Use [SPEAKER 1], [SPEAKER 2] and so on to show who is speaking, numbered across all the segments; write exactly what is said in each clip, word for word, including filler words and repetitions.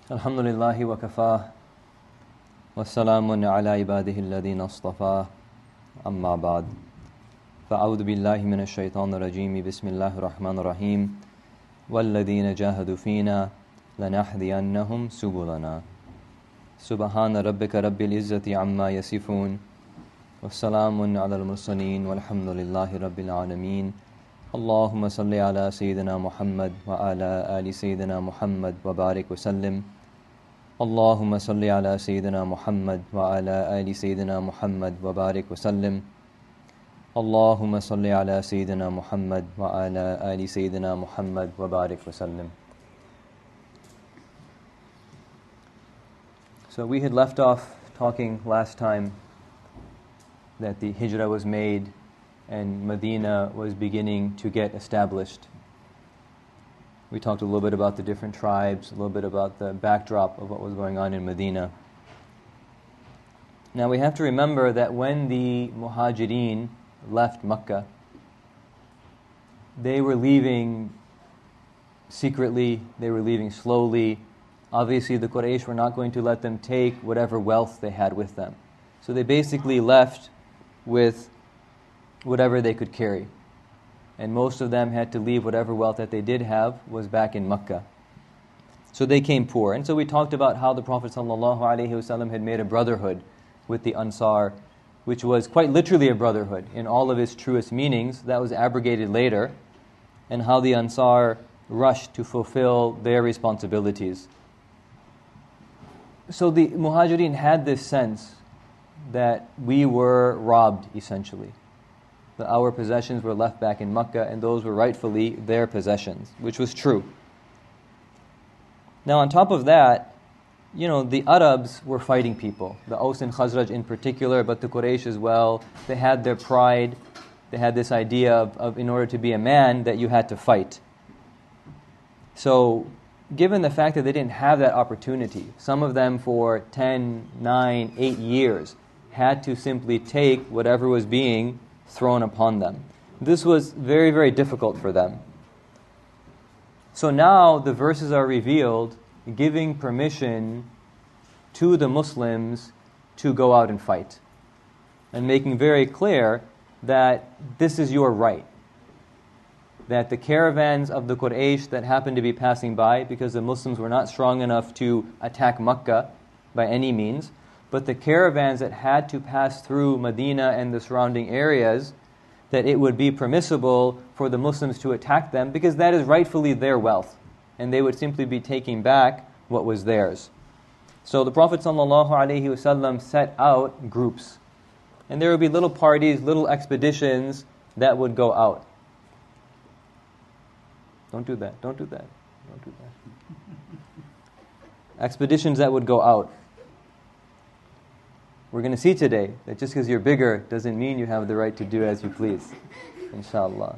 [SPEAKER 1] Alhamdulillahi wa kafah, wa salamun ala ibadihi alladhina astafah, amma ba'd. Fa'udhu billahi minash shaitanir rajeem, bismillahir rahmanir rahim. Walladhina jahadu fina, lanahdiyannahum subulana. Subhana rabbika rabbil izzati amma yasifun, wa salamun ala al-mursaleen, walhamdulillahi rabbil alameen. Allahumma salli ala Sayyidina Muhammad wa ala ali Sayyidina Muhammad wa barik wa sallim. Allahumma salli ala Sayyidina Muhammad wa ala ali Sayyidina Muhammad wa barik wa sallim. Allahumma salli ala Sayyidina Muhammad wa ala ali Sayyidina Muhammad wa barik wa sallim. So we had left off talking last time that the hijrah was made and Medina was beginning to get established. We talked a little bit about the different tribes, a little bit about the backdrop of what was going on in Medina. Now we have to remember that when the Muhajirin left Mecca, they were leaving secretly, they were leaving slowly. Obviously the Quraysh were not going to let them take whatever wealth they had with them. So they basically left with whatever they could carry. And most of them had to leave whatever wealth that they did have was back in Mecca. So they came poor. And so we talked about how the Prophet ﷺ had made a brotherhood with the Ansar, which was quite literally a brotherhood in all of its truest meanings. That was abrogated later. And how the Ansar rushed to fulfill their responsibilities. So the Muhajirin had this sense that we were robbed, essentially. That our possessions were left back in Mecca and those were rightfully their possessions, which was true. Now on top of that, you know, the Arabs were fighting people, the Aus and Khazraj in particular, but the Quraysh as well. They had their pride, they had this idea of, of in order to be a man that you had to fight. So given the fact that they didn't have that opportunity, some of them for ten, nine, eight years had to simply take whatever was being thrown upon them. This was very, very difficult for them. So now the verses are revealed giving permission to the Muslims to go out and fight and making very clear that this is your right. That the caravans of the Quraysh that happened to be passing by, because the Muslims were not strong enough to attack Mecca by any means, but the caravans that had to pass through Medina and the surrounding areas, that it would be permissible for the Muslims to attack them because that is rightfully their wealth, and they would simply be taking back what was theirs. So the Prophet ﷺ set out groups, and there would be little parties, little expeditions that would go out. Don't do that, don't do that, don't do that. Expeditions that would go out. We're going to see today that just because you're bigger doesn't mean you have the right to do as you please, inshallah.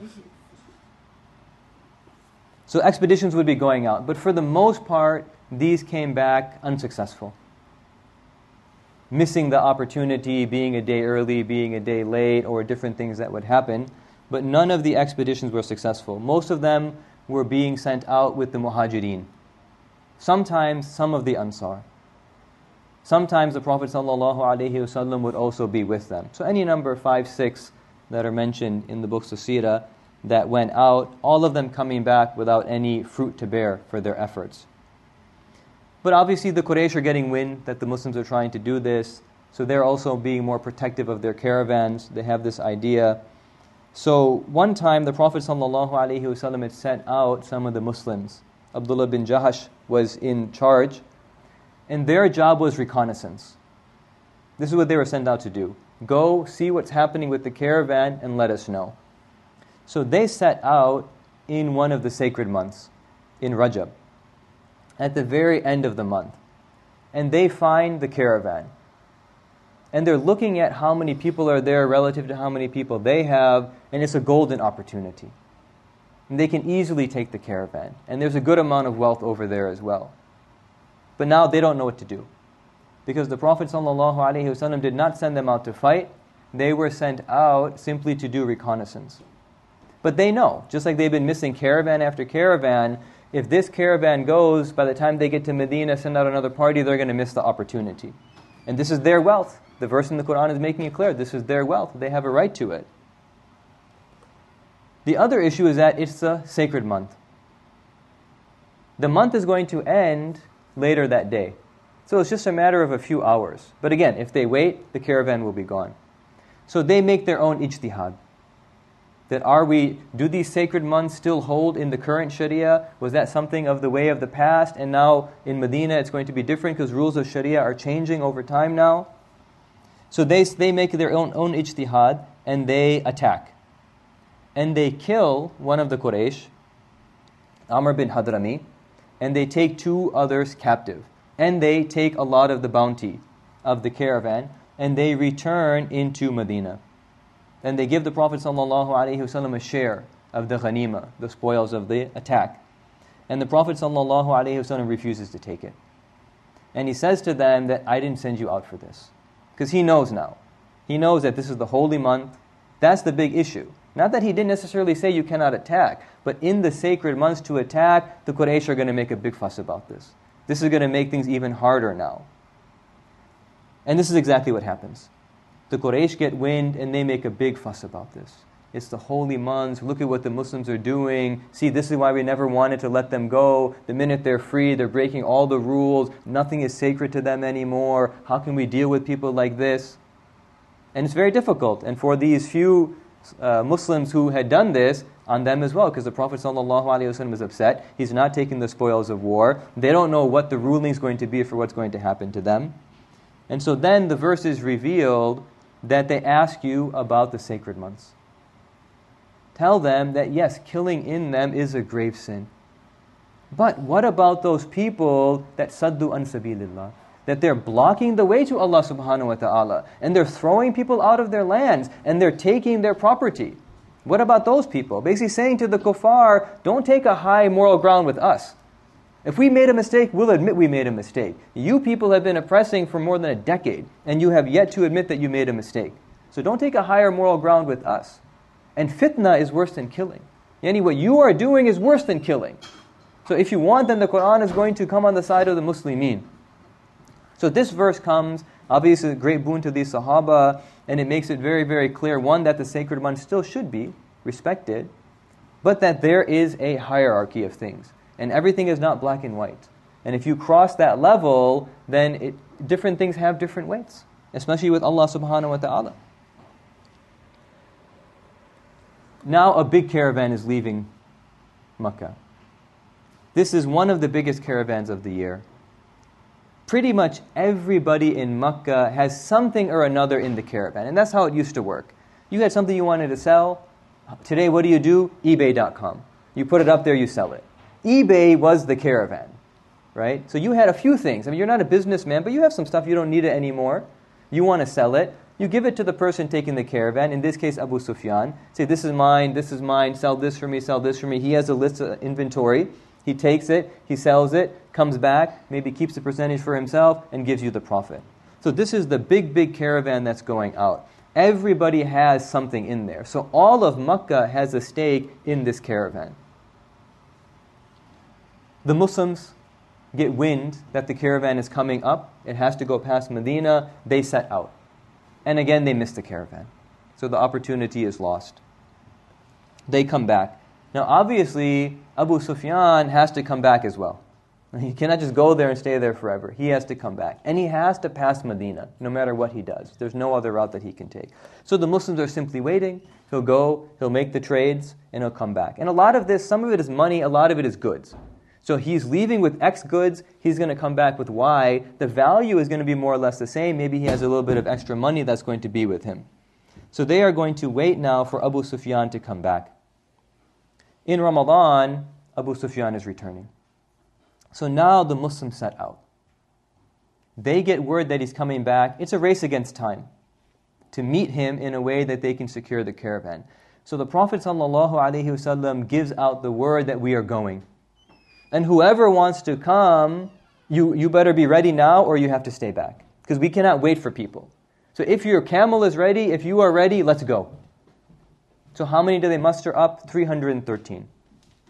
[SPEAKER 1] So expeditions would be going out, but for the most part, these came back unsuccessful. Missing the opportunity, being a day early, being a day late, or different things that would happen, but none of the expeditions were successful. Most of them were being sent out with the Muhajirin. Sometimes some of the Ansar. Sometimes the Prophet ﷺ would also be with them. So any number, five, six, that are mentioned in the books of Seerah that went out, all of them coming back without any fruit to bear for their efforts. But obviously the Quraysh are getting wind that the Muslims are trying to do this, so they're also being more protective of their caravans. They have this idea. So one time the Prophet ﷺ had sent out some of the Muslims. Abdullah bin Jahash was in charge, and their job was reconnaissance. This is what they were sent out to do. Go see what's happening with the caravan and let us know. So they set out in one of the sacred months, in Rajab, at the very end of the month. And they find the caravan. And they're looking at how many people are there relative to how many people they have, and it's a golden opportunity. And they can easily take the caravan. And there's a good amount of wealth over there as well. But now they don't know what to do. Because the Prophet ﷺ did not send them out to fight. They were sent out simply to do reconnaissance. But they know, just like they've been missing caravan after caravan, if this caravan goes, by the time they get to Medina, send out another party, they're going to miss the opportunity. And this is their wealth. The verse in the Quran is making it clear. This is their wealth. They have a right to it. The other issue is that it's a sacred month. The month is going to end later that day. So it's just a matter of a few hours. But again, if they wait, the caravan will be gone. So they make their own ijtihad. That are we, do these sacred months still hold in the current Sharia? Was that something of the way of the past? And now in Medina it's going to be different because rules of Sharia are changing over time now. So they they make their own, own ijtihad and they attack. And they kill one of the Quraysh, Amr bin Hadrami, and they take two others captive. And they take a lot of the bounty of the caravan and they return into Medina. And they give the Prophet ﷺ a share of the ghanima, the spoils of the attack. And the Prophet ﷺ refuses to take it. And he says to them that I didn't send you out for this. Because he knows now. He knows that this is the holy month. That's the big issue. Not that he didn't necessarily say you cannot attack, but in the sacred months to attack, the Quraysh are going to make a big fuss about this. This is going to make things even harder now. And this is exactly what happens. The Quraysh get wind and they make a big fuss about this. It's the holy months. Look at what the Muslims are doing. See, this is why we never wanted to let them go. The minute they're free, they're breaking all the rules. Nothing is sacred to them anymore. How can we deal with people like this? And it's very difficult. And for these few uh, Muslims who had done this, on them as well, because the Prophet ﷺ is upset. He's not taking the spoils of war. They don't know what the ruling is going to be for what's going to happen to them. And so then the verse is revealed that they ask you about the sacred months. Tell them that yes, killing in them is a grave sin. But what about those people that saddu an sabilillah? That they're blocking the way to Allah subhanahu wa ta'ala, and they're throwing people out of their lands, and they're taking their property. What about those people? Basically saying to the kuffar, don't take a high moral ground with us. If we made a mistake, we'll admit we made a mistake. You people have been oppressing for more than a decade, and you have yet to admit that you made a mistake. So don't take a higher moral ground with us. And fitna is worse than killing. Yani what you are doing is worse than killing. So if you want, then the Quran is going to come on the side of the Muslimin. So this verse comes, obviously a great boon to these Sahaba, and it makes it very, very clear, one, that the sacred month still should be respected, but that there is a hierarchy of things. And everything is not black and white. And if you cross that level, then it, different things have different weights, especially with Allah subhanahu wa ta'ala. Now a big caravan is leaving Makkah. This is one of the biggest caravans of the year. Pretty much everybody in Makkah has something or another in the caravan. And that's how it used to work. You had something you wanted to sell. Today, what do you do? eBay dot com. You put it up there, you sell it. eBay was the caravan, right? So you had a few things. I mean, you're not a businessman, but you have some stuff, you don't need it anymore. You want to sell it. You give it to the person taking the caravan, in this case, Abu Sufyan. Say, this is mine, this is mine, sell this for me, sell this for me. He has a list of inventory. He takes it, he sells it, comes back, maybe keeps a percentage for himself, and gives you the profit. So this is the big, big caravan that's going out. Everybody has something in there. So all of Makkah has a stake in this caravan. The Muslims get wind that the caravan is coming up. It has to go past Medina. They set out. And again, they miss the caravan. So the opportunity is lost. They come back. Now, obviously, Abu Sufyan has to come back as well. He cannot just go there and stay there forever. He has to come back. And he has to pass Medina, no matter what he does. There's no other route that he can take. So the Muslims are simply waiting. He'll go, he'll make the trades, and he'll come back. And a lot of this, some of it is money, a lot of it is goods. So he's leaving with X goods, he's going to come back with Y. The value is going to be more or less the same. Maybe he has a little bit of extra money that's going to be with him. So they are going to wait now for Abu Sufyan to come back. In Ramadan, Abu Sufyan is returning. So now the Muslims set out. They get word that he's coming back. It's a race against time to meet him in a way that they can secure the caravan. So the Prophet ﷺ gives out the word that we are going. And whoever wants to come, you, you better be ready now or you have to stay back. Because we cannot wait for people. So if your camel is ready, if you are ready, let's go. So how many do they muster up? three hundred thirteen.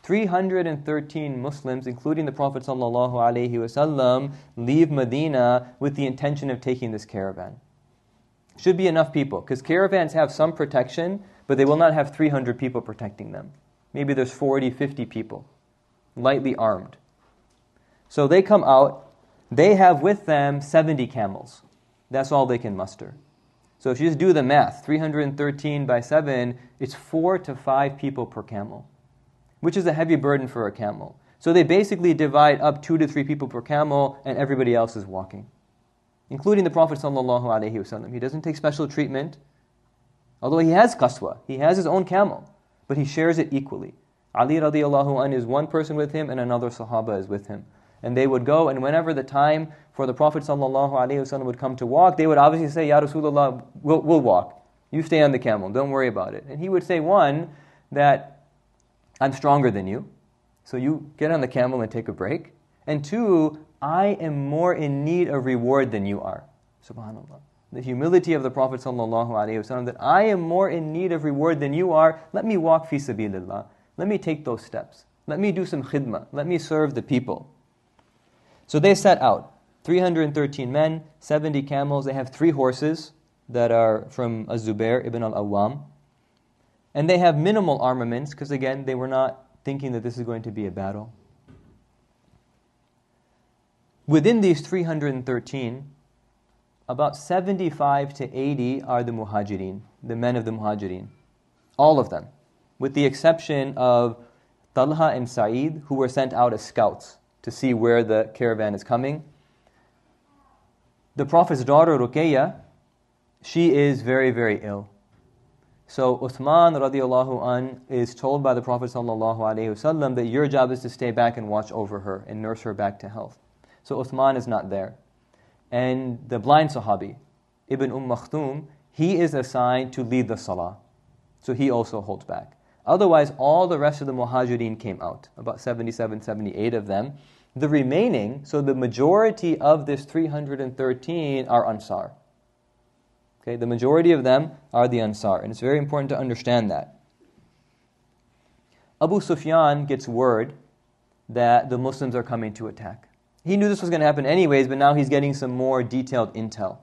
[SPEAKER 1] three hundred thirteen Muslims, including the Prophet ﷺ, leave Medina with the intention of taking this caravan. Should be enough people, because caravans have some protection, but they will not have three hundred people protecting them. Maybe there's forty, fifty people, lightly armed. So they come out, they have with them seventy camels. That's all they can muster. So if you just do the math, three hundred thirteen by seven, it's four to five people per camel, which is a heavy burden for a camel. So they basically divide up two to three people per camel, and everybody else is walking, including the Prophet ﷺ. He doesn't take special treatment, although he has qaswa. He has his own camel, but he shares it equally. Ali radiallahu anh is one person with him, and another Sahaba is with him. And they would go, and whenever the time for the Prophet ﷺ would come to walk, they would obviously say, Ya Rasulullah, we'll, we'll walk. You stay on the camel, don't worry about it. And he would say, one, that I'm stronger than you, so you get on the camel and take a break. And two, I am more in need of reward than you are. SubhanAllah. The humility of the Prophet ﷺ, that I am more in need of reward than you are, let me walk fi sabilillah. Let me take those steps. Let me do some khidmah. Let me serve the people. So they set out. three hundred thirteen men, seventy camels. They have three horses that are from Az-Zubair ibn al-Awwam. And they have minimal armaments, because again, they were not thinking that this is going to be a battle. Within these three hundred thirteen, about seventy-five to eighty are the muhajirin, the men of the muhajirin. All of them, with the exception of Talha and Sa'id, who were sent out as scouts to see where the caravan is coming. The Prophet's daughter, Ruqayya, she is very, very ill. So Uthman radiallahu an is told by the Prophet sallallahu alaihi wasallam that your job is to stay back and watch over her and nurse her back to health. So Uthman is not there. And the blind Sahabi, Ibn Umm Makhtoum, he is assigned to lead the salah. So he also holds back. Otherwise, all the rest of the muhajirin came out, about seventy-seven, seventy-eight of them. The remaining, so the majority of this three hundred thirteen are Ansar. Okay, the majority of them are the Ansar, and it's very important to understand that. Abu Sufyan gets word that the Muslims are coming to attack. He knew this was going to happen anyways, but now he's getting some more detailed intel.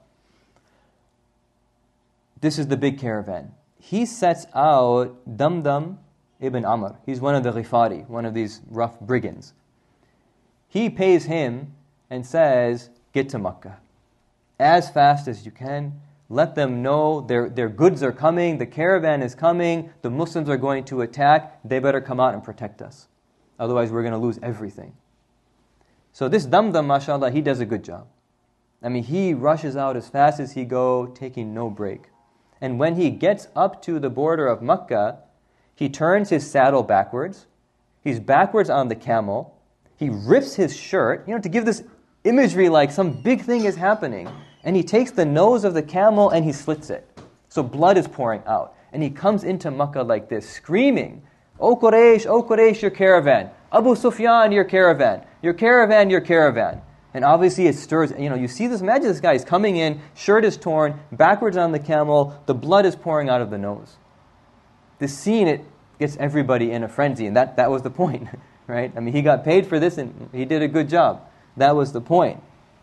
[SPEAKER 1] This is the big caravan. He sets out Damdam ibn Amr. He's one of the Ghifari, one of these rough brigands. He pays him and says, get to Makkah as fast as you can. Let them know their, their goods are coming, the caravan is coming, the Muslims are going to attack, they better come out and protect us. Otherwise we're going to lose everything. So this Damdam, mashallah, he does a good job. I mean, he rushes out as fast as he goes, taking no break. And when he gets up to the border of Makkah, he turns his saddle backwards, he's backwards on the camel, he rips his shirt, you know, to give this imagery like some big thing is happening. And he takes the nose of the camel and he slits it. So blood is pouring out. And he comes into Makkah like this, screaming, O Quraysh, O Quraysh, your caravan. Abu Sufyan, your caravan. Your caravan, your caravan. And obviously it stirs, you know, you see this, imagine this guy is coming in, shirt is torn, backwards on the camel, the blood is pouring out of the nose. This scene, it gets everybody in a frenzy, and that, that was the point, right? I mean, he got paid for this and he did a good job. That was the point.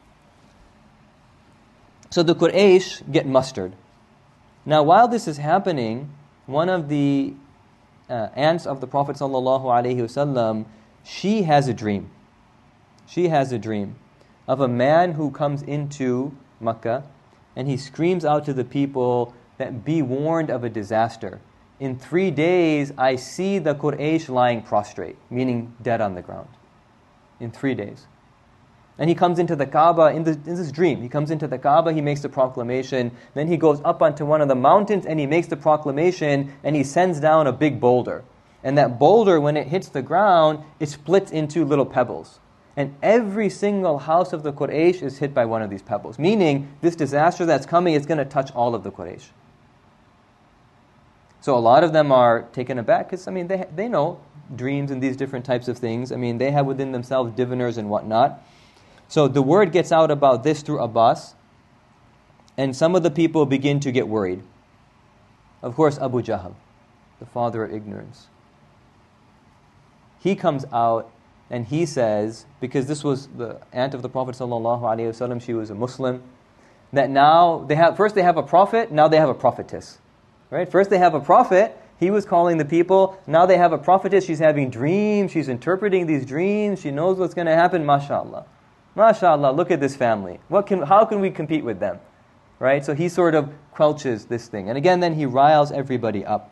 [SPEAKER 1] So the Quraysh get mustered. Now, while this is happening, one of the uh, aunts of the Prophet ﷺ, she has a dream. She has a dream of a man who comes into Makkah and he screams out to the people that be warned of a disaster. In three days, I see the Quraysh lying prostrate, meaning dead on the ground. In three days. And he comes into the Kaaba, in, the, in this dream, he comes into the Kaaba, he makes the proclamation, then he goes up onto one of the mountains and he makes the proclamation and he sends down a big boulder. And that boulder, when it hits the ground, it splits into little pebbles. And every single house of the Quraysh is hit by one of these pebbles, meaning this disaster that's coming is going to touch all of the Quraysh. So a lot of them are taken aback because, I mean, they, they know dreams and these different types of things. I mean, they have within themselves diviners and whatnot. So the word gets out about this through Abbas, and some of the people begin to get worried. Of course, Abu Jahl, the father of ignorance. he comes out and he says, because this was the aunt of the Prophet sallallahu alaihi wasallam, she was a Muslim, that now they have, first they have a prophet, now they have a prophetess. Right? First they have a prophet, he was calling the people, now they have a prophetess, she's having dreams, she's interpreting these dreams, she knows what's going to happen, mashallah. MashaAllah, look at this family. What can, how can we compete with them? Right? So he sort of quelches this thing. And again, then he riles everybody up.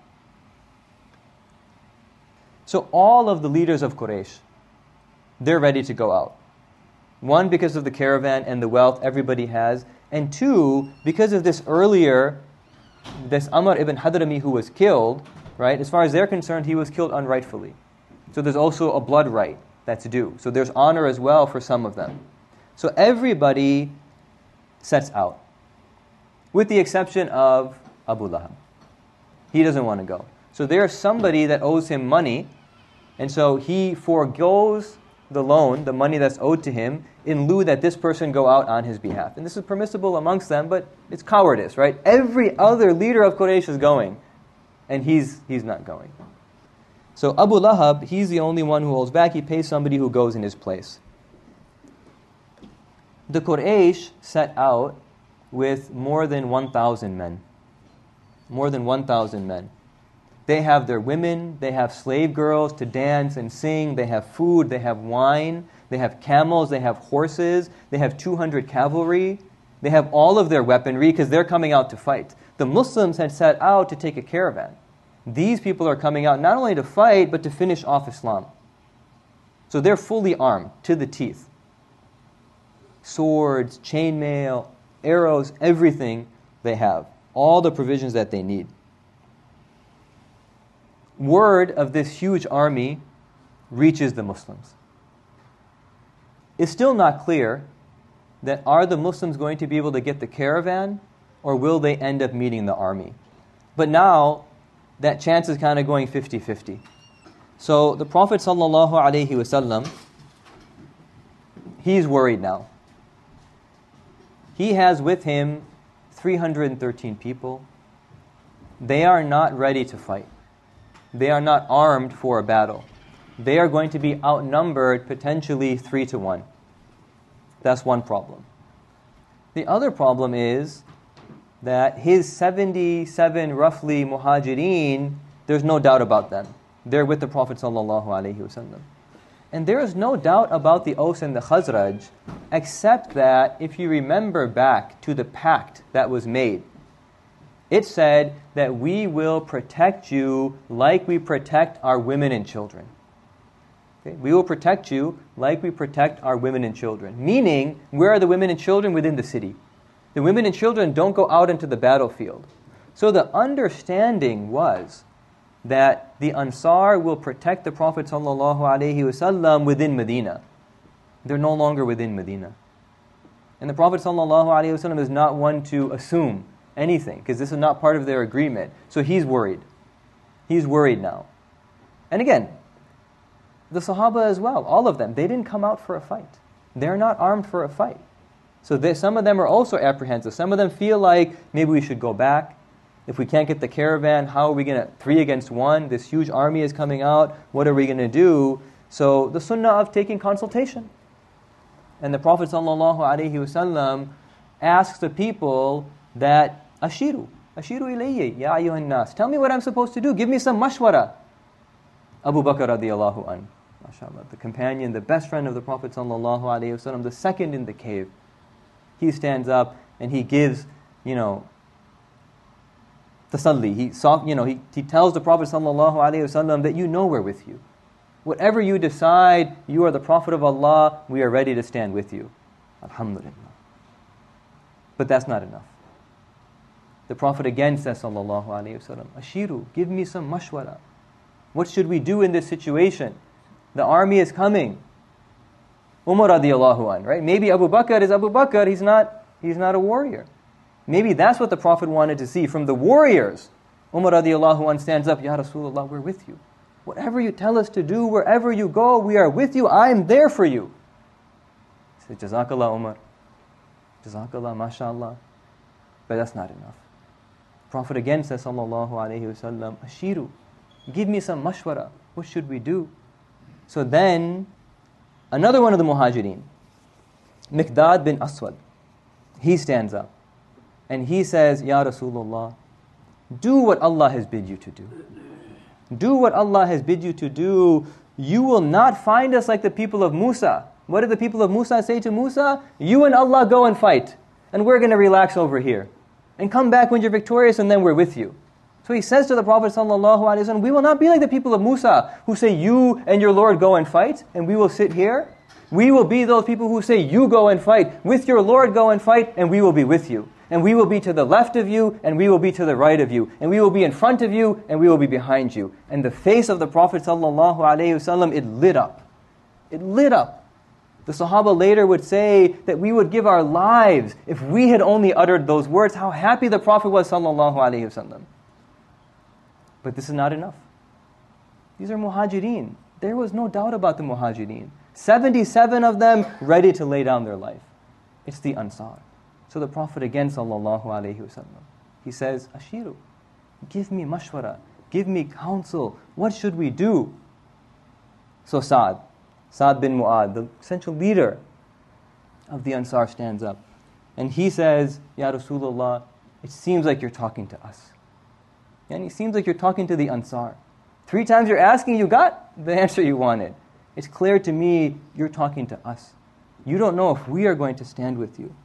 [SPEAKER 1] So all of the leaders of Quraysh, they're ready to go out. One, because of the caravan and the wealth everybody has. And two, because of this earlier, this Amr ibn Hadrami who was killed, right? As far as they're concerned, he was killed unrightfully. So there's also a blood right that's due. So there's honor as well for some of them. So everybody sets out, with the exception of Abu Lahab. He doesn't want to go. So there's somebody that owes him money, and so he forgoes the loan, the money that's owed to him, in lieu that this person go out on his behalf. And this is permissible amongst them, but it's cowardice, right? Every other leader of Quraysh is going, and he's he's not going. So Abu Lahab, he's the only one who holds back. He pays somebody who goes in his place. The Quraysh set out with more than one thousand men. More than one thousand men. They have their women, they have slave girls to dance and sing, they have food, they have wine, they have camels, they have horses, they have two hundred cavalry, they have all of their weaponry because they're coming out to fight. The Muslims had set out to take a caravan. These people are coming out not only to fight, but to finish off Islam. So they're fully armed to the teeth. Swords, chainmail, arrows, everything they have. All the provisions that they need. Word of this huge army reaches the Muslims. It's still not clear that are the Muslims going to be able to get the caravan, or will they end up meeting the army? But now, that chance is kind of going fifty-fifty. So the Prophet sallallahu alaihi wasallam, he's worried now. He has with him three hundred thirteen people. They are not ready to fight. They are not armed for a battle. They are going to be outnumbered potentially three to one. That's one problem. The other problem is that his seventy-seven roughly muhajirin, there's no doubt about them. They're with the Prophet sallallahu alaihi wasallam. And there is no doubt about the Aus and the Khazraj, except that if you remember back to the pact that was made, it said that we will protect you like we protect our women and children. Okay? We will protect you like we protect our women and children. Meaning, where are the women and children? Within the city. The women and children don't go out into the battlefield. So the understanding was that the Ansar will protect the Prophet ﷺ within Medina. They're no longer within Medina. And the Prophet ﷺ is not one to assume anything, because this is not part of their agreement. So he's worried. He's worried now. And again, the Sahaba as well, all of them, they didn't come out for a fight. They're not armed for a fight. So they, some of them are also apprehensive. Some of them feel like maybe we should go back. If we can't get the caravan, how are we going to, three against one? This huge army is coming out. What are we going to do? So the sunnah of taking consultation. And the Prophet ﷺ asks the people that, Ashiru, Ashiru ilayya, ya ayyuhan nas. Tell me what I'm supposed to do. Give me some mashwara. Abu Bakr radiallahu an, mashallah, the companion, the best friend of the Prophet ﷺ, the second in the cave. He stands up and he gives, you know, tasalli. He, soft, you know, he, he tells the Prophet ﷺ that you know we're with you. Whatever you decide, you are the Prophet of Allah, we are ready to stand with you. Alhamdulillah. But that's not enough. The Prophet again says, sallallahu alayhi wa sallam, Ashiru, give me some mashwara. What should we do in this situation? The army is coming. Umar radiallahu an, right? Maybe Abu Bakr is Abu Bakr, he's not, he's not a warrior. Maybe that's what the Prophet wanted to see from the warriors. Umar radiallahu an stands up, Ya Rasulullah, we're with you. Whatever you tell us to do, wherever you go, we are with you, I am there for you. He says, Jazakallah Umar. Jazakallah, mashallah. But that's not enough. The Prophet again says, sallallahu alayhi wa sallam, Ashiru, give me some mashwara. What should we do? So then, another one of the Muhajirin, Miqdad bin Aswad, he stands up and he says, Ya Rasulullah, do what Allah has bid you to do. Do what Allah has bid you to do. You will not find us like the people of Musa. What did the people of Musa say to Musa? You and Allah go and fight, and we're going to relax over here. And come back when you're victorious, and then we're with you. So he says to the Prophet ﷺ, we will not be like the people of Musa, who say, you and your Lord go and fight, and we will sit here. We will be those people who say, you go and fight, with your Lord go and fight, and we will be with you. And we will be to the left of you, and we will be to the right of you. And we will be in front of you, and we will be behind you. And the face of the Prophet ﷺ, it lit up. It lit up. The Sahaba later would say that we would give our lives if we had only uttered those words, how happy the Prophet was ﷺ. But this is not enough. These are Muhajirin. There was no doubt about the Muhajirin. seventy-seven of them ready to lay down their life. It's the Ansar. So the Prophet again, sallallahu alayhi wasallam, he says, Ashiru, give me mashwara, give me counsel. What should we do? So Sa'd, Sa'd bin Mu'adh, the essential leader of the Ansar, stands up. And he says, Ya Rasulullah, it seems like you're talking to us. And it seems like you're talking to the Ansar. Three times you're asking, you got the answer you wanted. It's clear to me you're talking to us. You don't know if we are going to stand with you.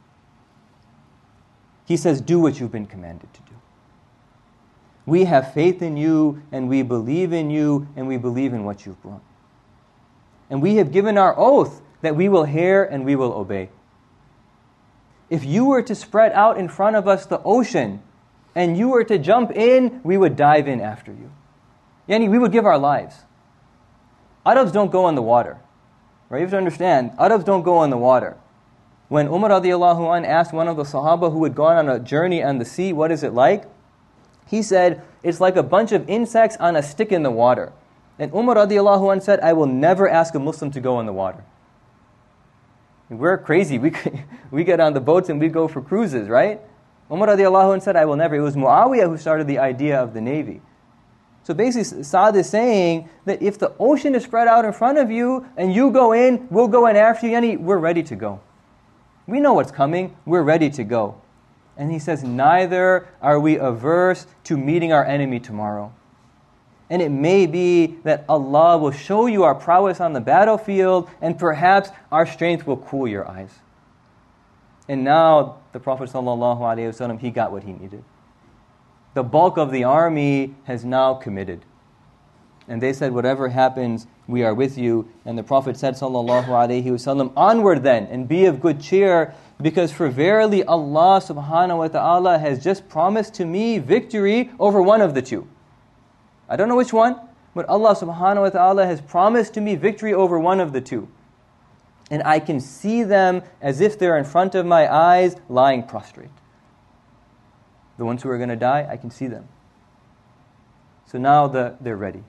[SPEAKER 1] He says, do what you've been commanded to do. We have faith in you, and we believe in you, and we believe in what you've brought. And we have given our oath that we will hear and we will obey. If you were to spread out in front of us the ocean, and you were to jump in, we would dive in after you. Yani, we would give our lives. Arabs don't go in the water. Right? You have to understand, Arabs don't go in the water. When Umar radiallahu anh asked one of the Sahaba who had gone on a journey on the sea, what is it like? He said, it's like a bunch of insects on a stick in the water. And Umar radiallahu anh said, I will never ask a Muslim to go in the water. We're crazy. We we get on the boats and we go for cruises, right? Umar radiallahu anh said, I will never. It was Muawiyah who started the idea of the Navy. So basically, Sa'd is saying that if the ocean is spread out in front of you and you go in, we'll go in after you, Yani, we're ready to go. We know what's coming. We're ready to go. And he says, neither are we averse to meeting our enemy tomorrow. And it may be that Allah will show you our prowess on the battlefield, and perhaps our strength will cool your eyes. And now the Prophet ﷺ, he got what he needed. The bulk of the army has now committed. And they said, whatever happens, we are with you. And the Prophet said, sallallahu alaihi wasallam, onward then, and be of good cheer, because for verily Allah subhanahu wa ta'ala has just promised to me victory over one of the two. I don't know which one, but Allah subhanahu wa ta'ala has promised to me victory over one of the two. And I can see them as if they're in front of my eyes, lying prostrate. The ones who are going to die, I can see them. So now the, they're ready.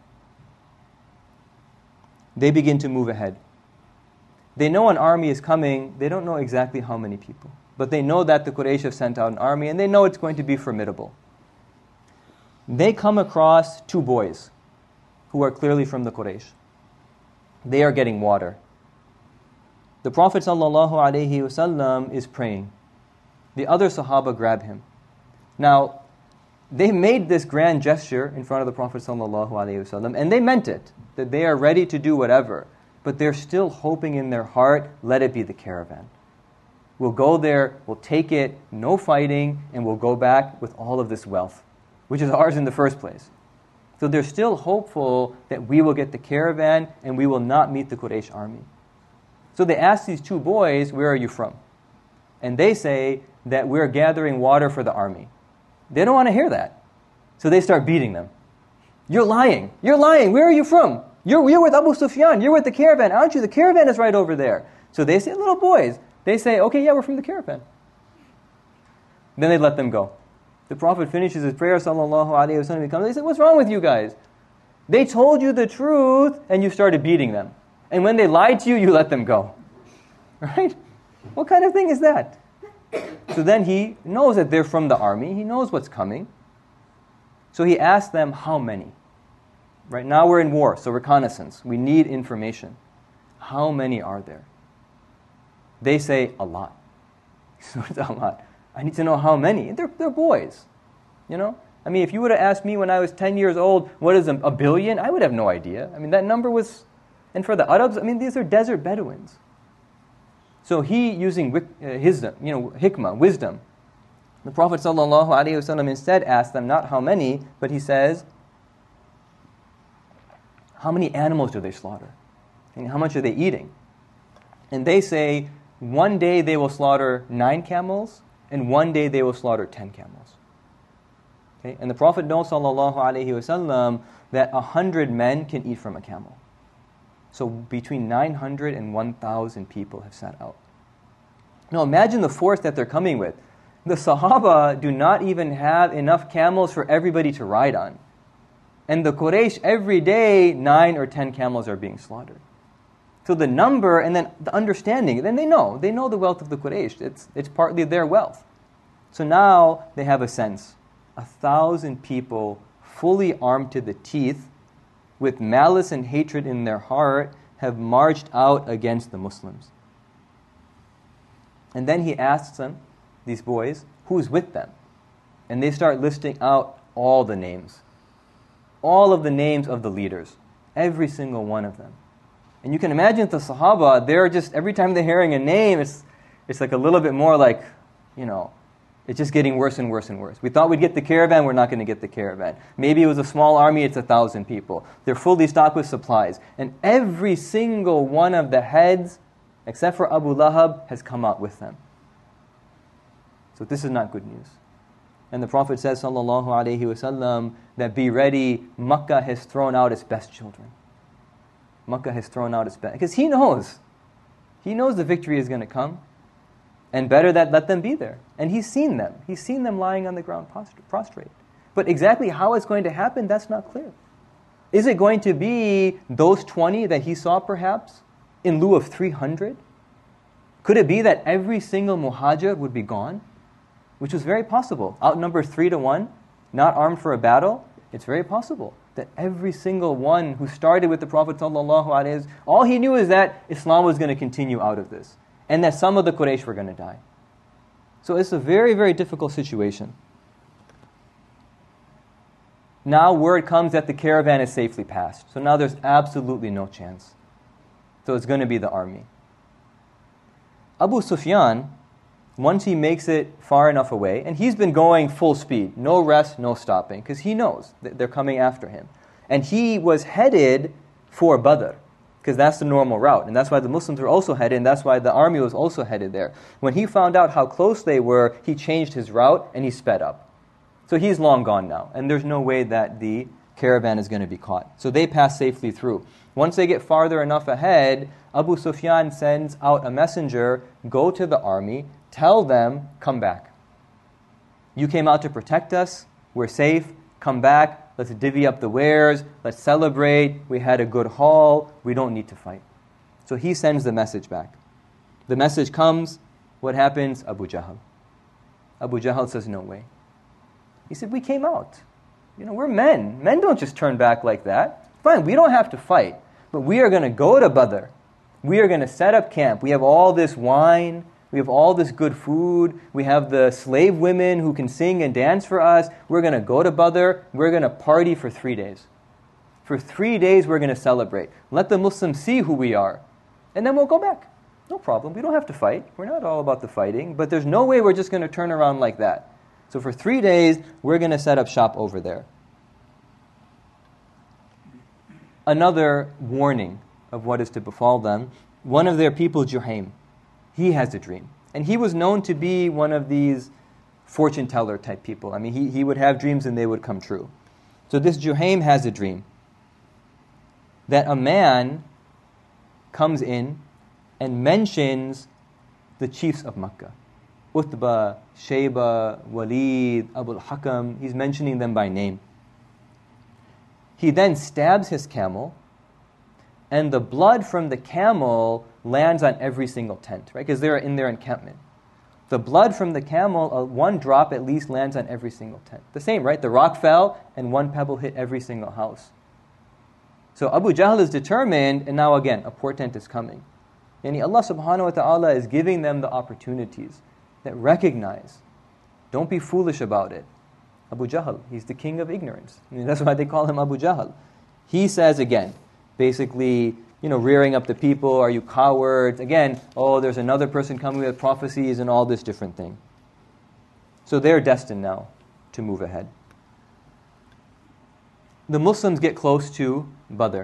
[SPEAKER 1] They begin to move ahead. They know an army is coming. They don't know exactly how many people. But they know that the Quraysh have sent out an army, and they know it's going to be formidable. They come across two boys who are clearly from the Quraysh. They are getting water. The Prophet ﷺ is praying. The other Sahaba grab him. Now, they made this grand gesture in front of the Prophet ﷺ, and they meant it, that they are ready to do whatever, but they're still hoping in their heart, let it be the caravan. We'll go there, we'll take it, no fighting, and we'll go back with all of this wealth, which is ours in the first place. So they're still hopeful that we will get the caravan and we will not meet the Quraysh army. So they ask these two boys, where are you from? And they say that we're gathering water for the army. They don't want to hear that. So they start beating them. You're lying. You're lying. Where are you from? You're, you're with Abu Sufyan. You're with the caravan, aren't you? The caravan is right over there. So they say, little boys. They say, okay, yeah, we're from the caravan. Then they let them go. The Prophet finishes his prayer, sallallahu alaihi wasallam. He comes. They say, what's wrong with you guys? They told you the truth, and you started beating them. And when they lied to you, you let them go. Right? What kind of thing is that? So then he knows that they're from the army. He knows what's coming. So he asked them, how many? Right now we're in war, so reconnaissance. We need information. How many are there? They say a lot. So it's a lot. I need to know how many. They're, they're boys, you know? I mean, if you would have asked me when I was ten years old, what is a, a billion? I would have no idea. I mean, that number was, and for the Arabs, I mean, these are desert Bedouins. So he, using uh, his, you know, hikmah, wisdom, the Prophet ﷺ instead asked them not how many, but he says, how many animals do they slaughter? And how much are they eating? And they say, one day they will slaughter nine camels, and one day they will slaughter ten camels. Okay? And the Prophet knows ﷺ that a hundred men can eat from a camel. So between nine hundred and one thousand people have set out. Now imagine the force that they're coming with. The Sahaba do not even have enough camels for everybody to ride on. And the Quraysh, every day, nine or ten camels are being slaughtered. So the number and then the understanding, then they know. They know the wealth of the Quraysh. It's, it's partly their wealth. So now they have a sense. A thousand people fully armed to the teeth with malice and hatred in their heart have marched out against the Muslims. And then he asks them, these boys, who's with them? And they start listing out all the names. All of the names of the leaders. Every single one of them. And you can imagine the Sahaba, they're just, every time they're hearing a name, it's it's like a little bit more like, you know, it's just getting worse and worse and worse. We thought we'd get the caravan, we're not going to get the caravan. Maybe it was a small army, it's a thousand people. They're fully stocked with supplies. And every single one of the heads, except for Abu Lahab, has come out with them. So this is not good news. And the Prophet says, sallallahu alaihi wasallam, that be ready, Makkah has thrown out its best children. Makkah has thrown out its best. Because he knows. He knows the victory is going to come. And better that let them be there. And he's seen them. He's seen them lying on the ground prostrate. But exactly how it's going to happen, that's not clear. Is it going to be those twenty that he saw perhaps in lieu of three hundred? Could it be that every single muhajir would be gone? Which was very possible. Outnumbered three to one, not armed for a battle. It's very possible that every single one who started with the Prophet ﷺ, all he knew is that Islam was going to continue out of this. And that some of the Quraysh were going to die. So it's a very, very difficult situation. Now word comes that the caravan is safely passed. So now there's absolutely no chance. So it's going to be the army. Abu Sufyan, once he makes it far enough away, and he's been going full speed, no rest, no stopping, because he knows that they're coming after him. And he was headed for Badr, because that's the normal route. And that's why the Muslims were also headed, and that's why the army was also headed there. When he found out how close they were, he changed his route and he sped up. So he's long gone now, and there's no way that the caravan is going to be caught. So they pass safely through. Once they get farther enough ahead, Abu Sufyan sends out a messenger, go to the army, tell them, come back. You came out to protect us, we're safe, come back, let's divvy up the wares, let's celebrate, we had a good haul, we don't need to fight. So he sends the message back. The message comes, what happens? Abu Jahl. Abu Jahl says, no way. He said, we came out. You know, we're men. Men don't just turn back like that. Fine, we don't have to fight, but we are going to go to Badr. We are going to set up camp. We have all this wine, we have all this good food. We have the slave women who can sing and dance for us. We're going to go to Badr. We're going to party for three days. For three days, we're going to celebrate. Let the Muslims see who we are. And then we'll go back. No problem. We don't have to fight. We're not all about the fighting. But there's no way we're just going to turn around like that. So for three days, we're going to set up shop over there. Another warning of what is to befall them. One of their people, Juhaym, he has a dream. And he was known to be one of these fortune teller type people. I mean, he, he would have dreams and they would come true. So this Juhaym has a dream that a man comes in and mentions the chiefs of Makkah. Utbah, Shayba, Walid, Abu al-Hakam. He's mentioning them by name. He then stabs his camel, and the blood from the camel lands on every single tent, right? Because they're in their encampment. The blood from the camel, uh, one drop at least lands on every single tent. The same, right? The rock fell, and one pebble hit every single house. So Abu Jahl is determined, and now again, a portent is coming. Yani Allah subhanahu wa ta'ala is giving them the opportunities that recognize. Don't be foolish about it. Abu Jahl, he's the king of ignorance. I mean, that's why they call him Abu Jahl. He says again, basically, you know, rearing up the people, are you cowards? Again, oh, there's another person coming with prophecies and all this different thing. So they're destined now to move ahead. The Muslims get close to Badr.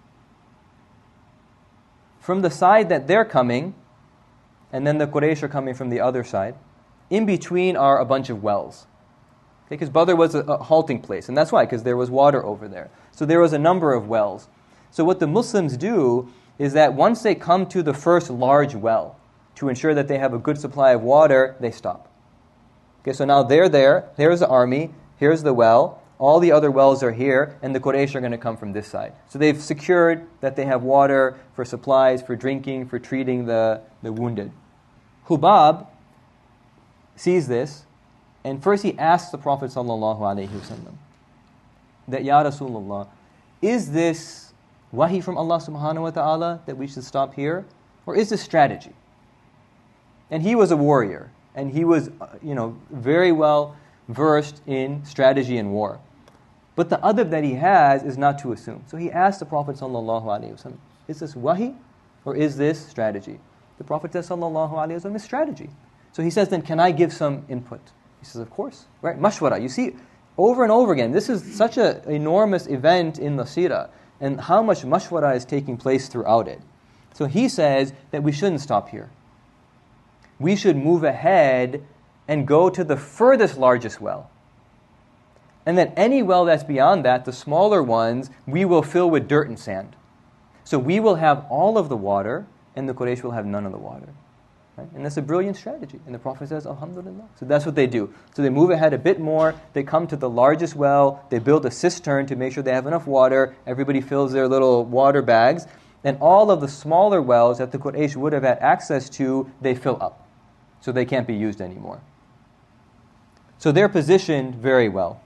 [SPEAKER 1] From the side that they're coming, and then the Quraysh are coming from the other side, in between are a bunch of wells. Because okay, Badr was a, a halting place, and that's why, because there was water over there. So there was a number of wells. So what the Muslims do is that once they come to the first large well, to ensure that they have a good supply of water, they stop. Okay, so now they're there, here's the army, here's the well, all the other wells are here, and the Quraysh are going to come from this side. So they've secured that they have water for supplies, for drinking, for treating the, the wounded. Hubab sees this, and first he asks the Prophet ﷺ that, Ya Rasulullah, is this wahi from Allah subhanahu wa ta'ala that we should stop here? Or is this strategy? And he was a warrior, and he was, you know, very well versed in strategy and war. But the adab that he has is not to assume. So he asked the Prophet ﷺ, is this wahi or is this strategy? The Prophet says, ﷺ, it's strategy. So he says, then can I give some input? He says, of course. Right? Mashwara. You see, over and over again, this is such an enormous event in the seerah, and how much mashwara is taking place throughout it. So he says that we shouldn't stop here. We should move ahead and go to the furthest largest well. And then any well that's beyond that, the smaller ones, we will fill with dirt and sand. So we will have all of the water, and the Quraysh will have none of the water. Right? And that's a brilliant strategy. And the Prophet says, Alhamdulillah. So that's what they do. So they move ahead a bit more, they come to the largest well, they build a cistern to make sure they have enough water, everybody fills their little water bags, and all of the smaller wells that the Quraysh would have had access to, they fill up. So they can't be used anymore. So they're positioned very well.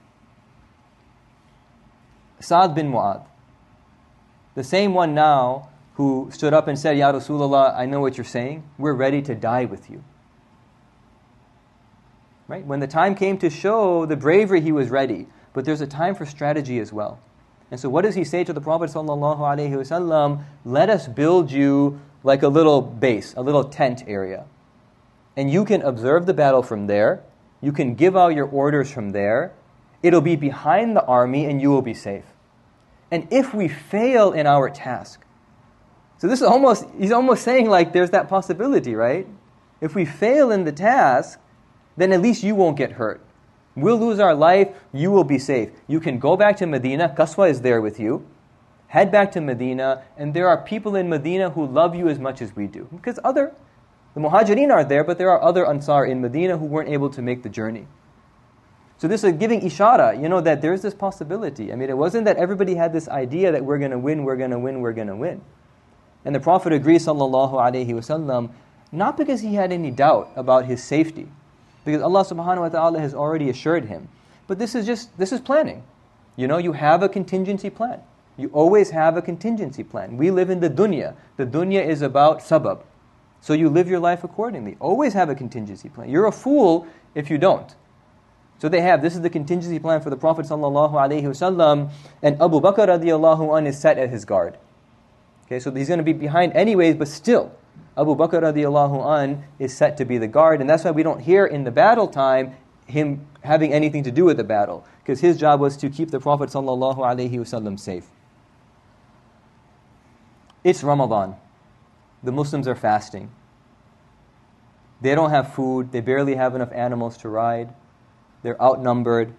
[SPEAKER 1] Sa'd bin Mu'adh, the same one now who stood up and said, Ya Rasulullah, I know what you're saying. We're ready to die with you. Right? When the time came to show the bravery, he was ready. But there's a time for strategy as well. And so what does he say to the Prophet ﷺ? Let us build you like a little base, a little tent area. And you can observe the battle from there. You can give out your orders from there. It'll be behind the army and you will be safe. And if we fail in our task, so this is almost, he's almost saying like there's that possibility, right? If we fail in the task, then at least you won't get hurt. We'll lose our life, you will be safe. You can go back to Medina, Qaswa is there with you. Head back to Medina, and there are people in Medina who love you as much as we do. Because other, the Muhajirin are there, but there are other Ansar in Medina who weren't able to make the journey. So this is giving ishara, you know, that there's this possibility. I mean, it wasn't that everybody had this idea that we're going to win, we're going to win, we're going to win. And the Prophet agrees, sallallahu alaihi wasallam, not because he had any doubt about his safety, because Allah subhanahu wa ta'ala has already assured him. But this is just, this is planning. You know, you have a contingency plan. You always have a contingency plan. We live in the dunya. The dunya is about sabab. So you live your life accordingly. Always have a contingency plan. You're a fool if you don't. So they have, this is the contingency plan for the Prophet sallallahu alaihi wasallam, and Abu Bakr radiallahu anh is set at his guard. Okay, so he's going to be behind anyways, but still, Abu Bakr radiallahu anh is set to be the guard, and that's why we don't hear in the battle time him having anything to do with the battle, because his job was to keep the Prophet sallallahu alaihi wasallam safe. It's Ramadan. The Muslims are fasting. They don't have food. They barely have enough animals to ride. They're outnumbered.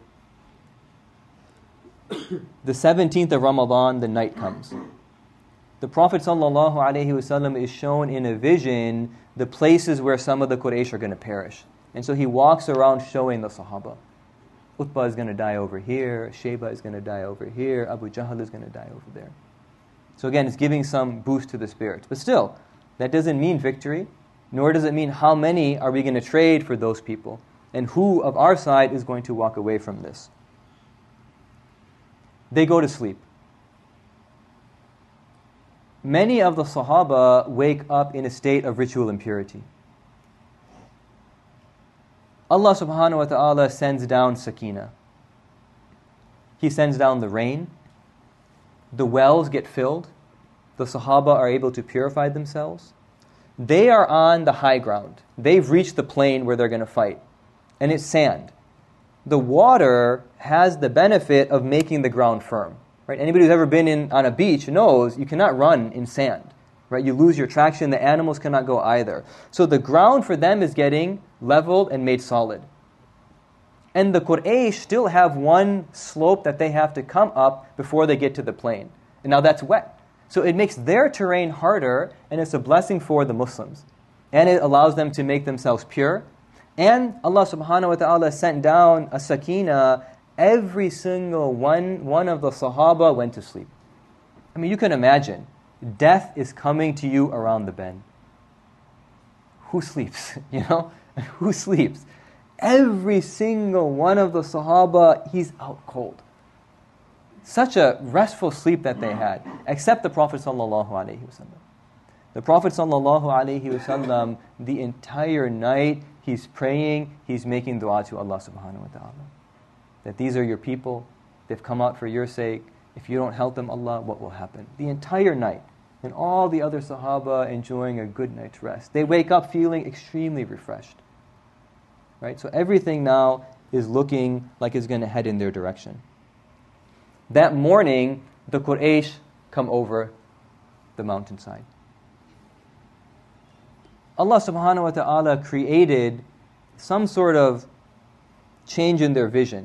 [SPEAKER 1] The seventeenth of Ramadan, the night comes. The Prophet ﷺ is shown in a vision the places where some of the Quraysh are going to perish. And so he walks around showing the Sahaba. Utbah is going to die over here, Shayba is going to die over here, Abu Jahl is going to die over there. So again, it's giving some boost to the spirit. But still, that doesn't mean victory, nor does it mean how many are we going to trade for those people, and who of our side is going to walk away from this. They go to sleep. many of the Sahaba wake up in a state of ritual impurity. Allah subhanahu wa ta'ala sends down sakina. He sends down the rain. The wells get filled. The Sahaba are able to purify themselves. They are on the high ground. They've reached the plain where they're going to fight. And it's sand. The water has the benefit of making the ground firm. Right? Anybody who's ever been in on a beach knows you cannot run in sand. Right? You lose your traction. The animals cannot go either. So the ground for them is getting leveled and made solid. And the Quraysh still have one slope that they have to come up before they get to the plain. And now that's wet. So it makes their terrain harder, and it's a blessing for the Muslims. And it allows them to make themselves pure. And Allah subhanahu wa ta'ala sent down a sakina. Every single one, one of the Sahaba went to sleep. I mean, you can imagine. Death is coming to you around the bend. Who sleeps? You know? Who sleeps? Every single one of the Sahaba, he's out cold. Such a restful sleep that they had, except the Prophet sallallahu alaihi wasallam. The Prophet sallallahu alaihi wasallam, the entire night, he's praying, he's making dua to Allah subhanahu wa ta'ala. That these are your people, they've come out for your sake. If you don't help them, Allah, what will happen? The entire night. And all the other Sahaba enjoying a good night's rest. They wake up feeling extremely refreshed. Right? So everything now is looking like it's going to head in their direction. That morning, the Quraysh come over the mountainside. Allah subhanahu wa ta'ala created some sort of change in their vision.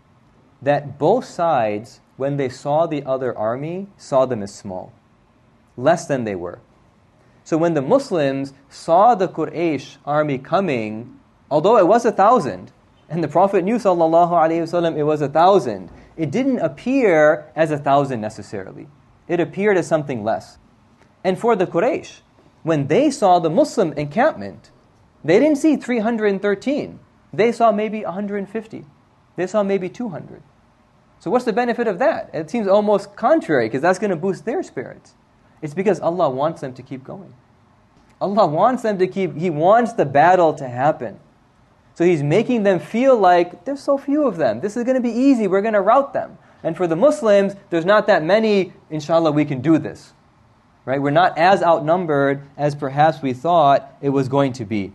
[SPEAKER 1] That both sides, when they saw the other army, saw them as small. Less than they were. So when the Muslims saw the Quraysh army coming, although it was a thousand, and the Prophet knew sallallahu alaihi wasallam it was a thousand, it didn't appear as a thousand necessarily. It appeared as something less. And for the Quraysh, when they saw the Muslim encampment, they didn't see three hundred thirteen. They saw maybe one hundred fifty. They saw maybe two hundred. So what's the benefit of that? It seems almost contrary, because that's going to boost their spirits. It's because Allah wants them to keep going. Allah wants them to keep, He wants the battle to happen. So He's making them feel like there's so few of them. This is going to be easy. We're going to rout them. And for the Muslims, there's not that many. Inshallah, we can do this. Right? We're not as outnumbered as perhaps we thought it was going to be.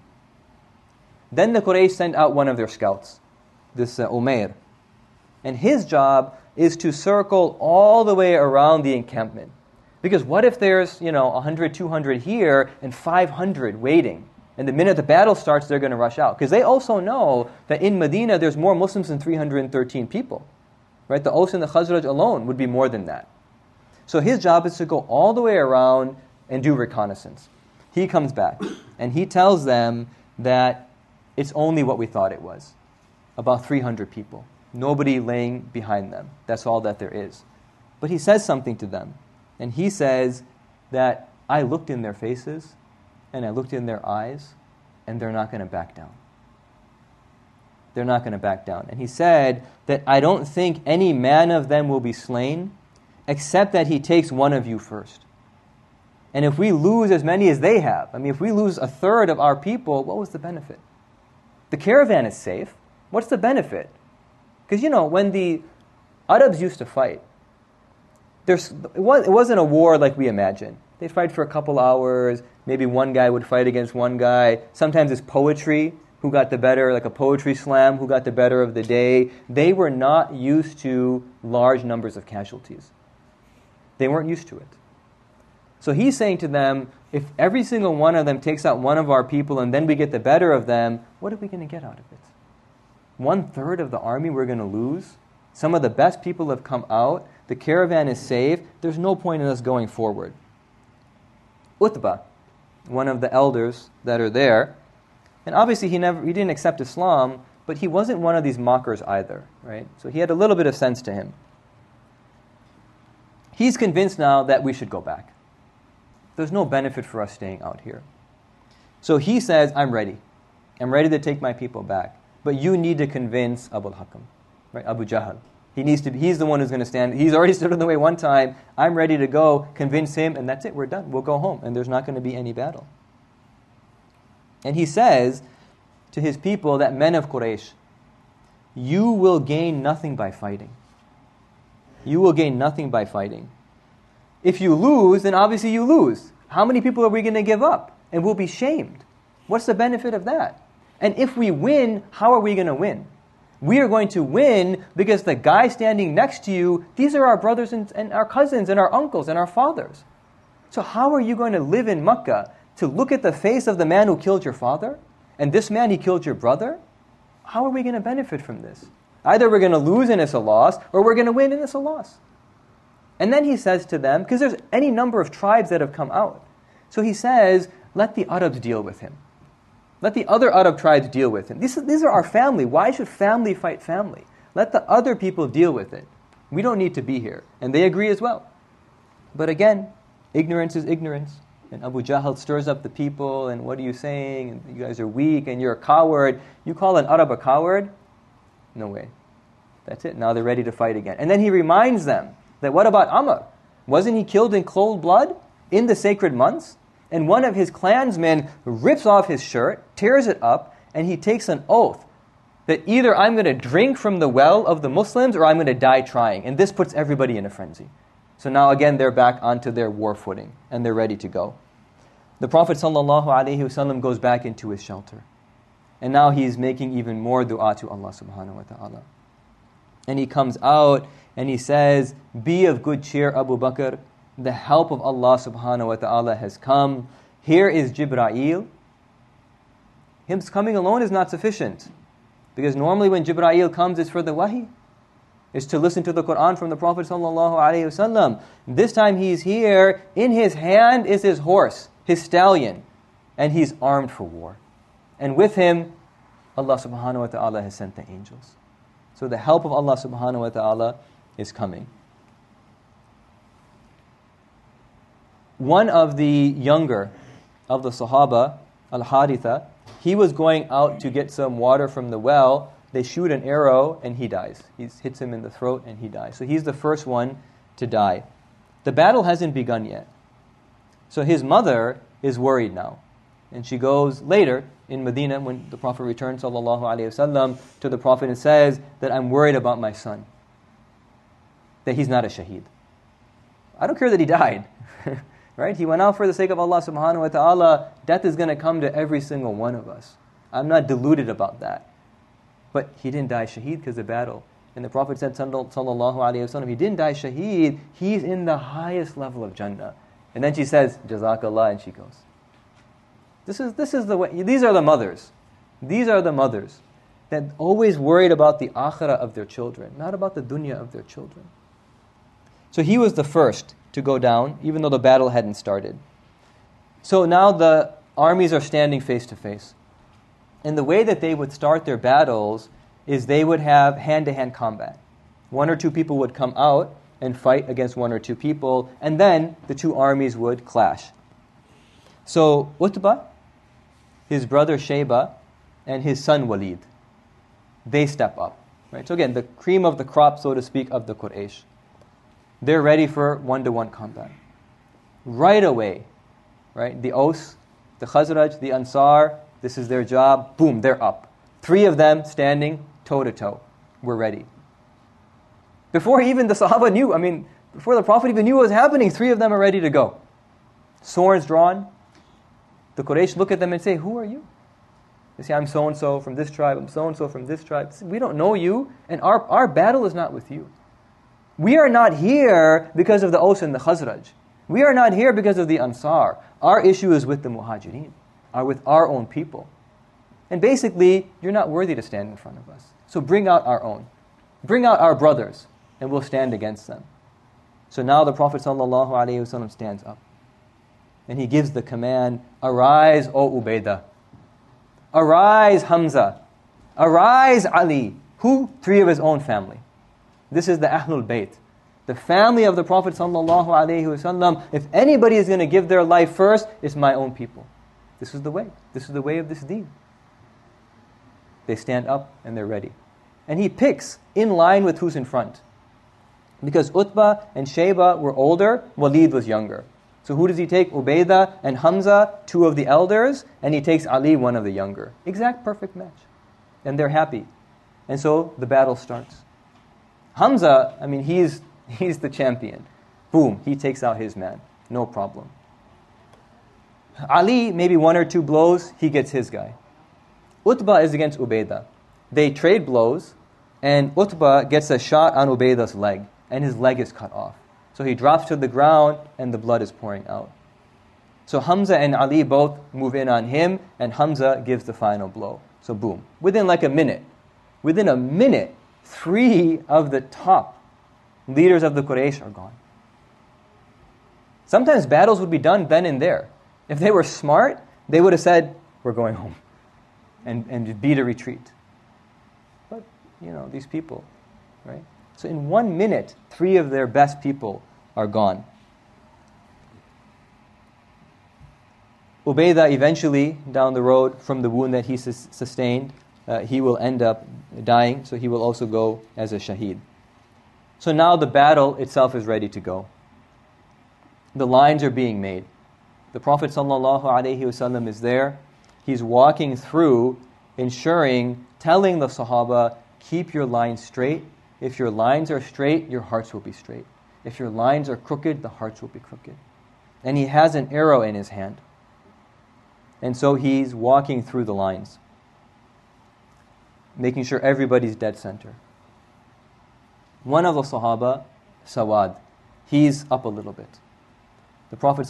[SPEAKER 1] Then the Quraysh sent out one of their scouts, this uh, Umayr. And his job is to circle all the way around the encampment. Because what if there's, you know, one hundred, two hundred here and five hundred waiting? And the minute the battle starts, they're going to rush out. Because they also know that in Medina, there's more Muslims than three hundred thirteen people. Right? The Aus and the Khazraj alone would be more than that. So his job is to go all the way around and do reconnaissance. He comes back, and he tells them that it's only what we thought it was. About three hundred people. Nobody laying behind them. That's all that there is. But he says something to them. And he says that I looked in their faces, and I looked in their eyes, and they're not going to back down. They're not going to back down. And he said that I don't think any man of them will be slain, except that he takes one of you first. And if we lose as many as they have, I mean, if we lose a third of our people, what was the benefit? The caravan is safe. What's the benefit? Because, you know, when the Arabs used to fight, there's, it, was, it wasn't a war like we imagine. They'd fight for a couple hours. Maybe one guy would fight against one guy. Sometimes it's poetry. Who got the better, like a poetry slam, who got the better of the day. They were not used to large numbers of casualties. They weren't used to it. So he's saying to them, if every single one of them takes out one of our people and then we get the better of them, what are we going to get out of it? One third of the army we're going to lose? Some of the best people have come out. The caravan is safe. There's no point in us going forward. Utbah, one of the elders that are there, and obviously he never he didn't accept Islam, but he wasn't one of these mockers either, right? So he had a little bit of sense to him. He's convinced now that we should go back. There's no benefit for us staying out here. So he says, I'm ready. I'm ready to take my people back. But you need to convince Abu al-Hakam, right? Abu Jahl. He needs to. He's the one who's going to stand. He's already stood in the way one time. I'm ready to go, convince him, and that's it. We're done. We'll go home, and there's not going to be any battle. And he says to his people, that men of Quraysh, you will gain nothing by fighting. You will gain nothing by fighting. If you lose, then obviously you lose. How many people are we going to give up? And we'll be shamed. What's the benefit of that? And if we win, how are we going to win? We are going to win because the guy standing next to you, these are our brothers and, and our cousins and our uncles and our fathers. So how are you going to live in Makkah to look at the face of the man who killed your father? And this man, he killed your brother? How are we going to benefit from this? Either we're going to lose and it's a loss, or we're going to win and it's a loss. And then he says to them, because there's any number of tribes that have come out. So he says, let the Arabs deal with him. Let the other Arab tribes deal with him. These, these are our family. Why should family fight family? Let the other people deal with it. We don't need to be here. And they agree as well. But again, ignorance is ignorance. And Abu Jahl stirs up the people, and what are you saying? And you guys are weak, and you're a coward. You call an Arab a coward? No way. That's it. Now they're ready to fight again. And then he reminds them that what about Amr? Wasn't he killed in cold blood in the sacred months? And one of his clansmen rips off his shirt, tears it up, and he takes an oath that either I'm going to drink from the well of the Muslims or I'm going to die trying. And this puts everybody in a frenzy. So now again they're back onto their war footing and they're ready to go. The Prophet ﷺ goes back into his shelter. And now he's making even more dua to Allah subhanahu wa ta'ala. And he comes out and he says, be of good cheer, Abu Bakr. The help of Allah subhanahu wa ta'ala has come. Here is Jibra'il. Him coming alone is not sufficient. Because normally when Jibra'il comes, it's for the wahi. It's to listen to the Qur'an from the Prophet sallallahu alaihi wasallam. This time he's here. In his hand is his horse, his stallion. And he's armed for war. And with him, Allah subhanahu wa ta'ala has sent the angels. So the help of Allah subhanahu wa ta'ala is coming. One of the younger of the Sahaba, Al-Haritha, he was going out to get some water from the well. They shoot an arrow and he dies. He hits him in the throat and he dies. So he's the first one to die. The battle hasn't begun yet. So his mother is worried now. And she goes later in Medina when the Prophet returns sallallahu alaihi wasallam to the Prophet and says that I'm worried about my son. That he's not a shaheed. I don't care that he died. Right? He went out for the sake of Allah subhanahu wa ta'ala. Death is going to come to every single one of us. I'm not deluded about that. But he didn't die shaheed because of battle. And the Prophet said, sallallahu alaihi wasallam, he didn't die shaheed. He's in the highest level of Jannah. And then she says, Jazakallah, and she goes. This is this is the way. These are the mothers. These are the mothers that always worried about the akhirah of their children, not about the dunya of their children. So he was the first to go down, even though the battle hadn't started. So now the armies are standing face to face. And the way that they would start their battles is they would have hand-to-hand combat. One or two people would come out and fight against one or two people, and then the two armies would clash. So Utbah, his brother Shayba, and his son Walid, they step up. Right? So again, the cream of the crop, so to speak, of the Quraysh. They're ready for one-to-one combat. Right away, right? The Aus, the Khazraj, the Ansar, this is their job. Boom, they're up. Three of them standing toe-to-toe. We're ready. Before even the Sahaba knew, I mean, before the Prophet even knew what was happening, three of them are ready to go. Swords drawn. The Quraysh look at them and say, who are you? They say, I'm so-and-so from this tribe, I'm so-and-so from this tribe. We don't know you, and our, our battle is not with you. We are not here because of the Aus and the Khazraj. We are not here because of the Ansar. Our issue is with the Muhajirin, are with our own people. And basically, you're not worthy to stand in front of us. So bring out our own. Bring out our brothers, and we'll stand against them. So now the Prophet ﷺ stands up. And he gives the command, arise, O Ubaidah. Arise, Hamza. Arise, Ali. Who? Three of his own family. This is the Ahlul Bayt. The family of the Prophet ﷺ. If anybody is going to give their life first, it's my own people. This is the way. This is the way of this deen. They stand up and they're ready. and he picks in line with who's in front. Because Utbah and Shayba were older, Walid was younger. So who does he take? Ubaidah and Hamza, two of the elders, and he takes Ali, one of the younger. Exact perfect match. And they're happy. And so the battle starts. Hamza, I mean, he's he's the champion. Boom, he takes out his man. No problem. Ali, maybe one or two blows, he gets his guy. Utbah is against Ubaidah. They trade blows, and Utbah gets a shot on Ubaidah's leg, and his leg is cut off. So he drops to the ground, and the blood is pouring out. So Hamza and Ali both move in on him, and Hamza gives the final blow. So boom. Within like a minute, within a minute, three of the top leaders of the Quraysh are gone. Sometimes battles would be done then and there. If they were smart, they would have said, we're going home, and, and beat a retreat. But, you know, these people, right? So in one minute, three of their best people are gone. Ubaidah eventually, down the road, from the wound that he sus- sustained, uh, he will end up dying, so he will also go as a shaheed. So now the battle itself is ready to go. The lines are being made. The Prophet ﷺ is there. He's walking through, ensuring, telling the Sahaba, keep your lines straight. If your lines are straight, your hearts will be straight. If your lines are crooked, the hearts will be crooked. And he has an arrow in his hand. And so he's walking through the lines, making sure everybody's dead center. One of the Sahaba, Sawad, he's up a little bit. The Prophet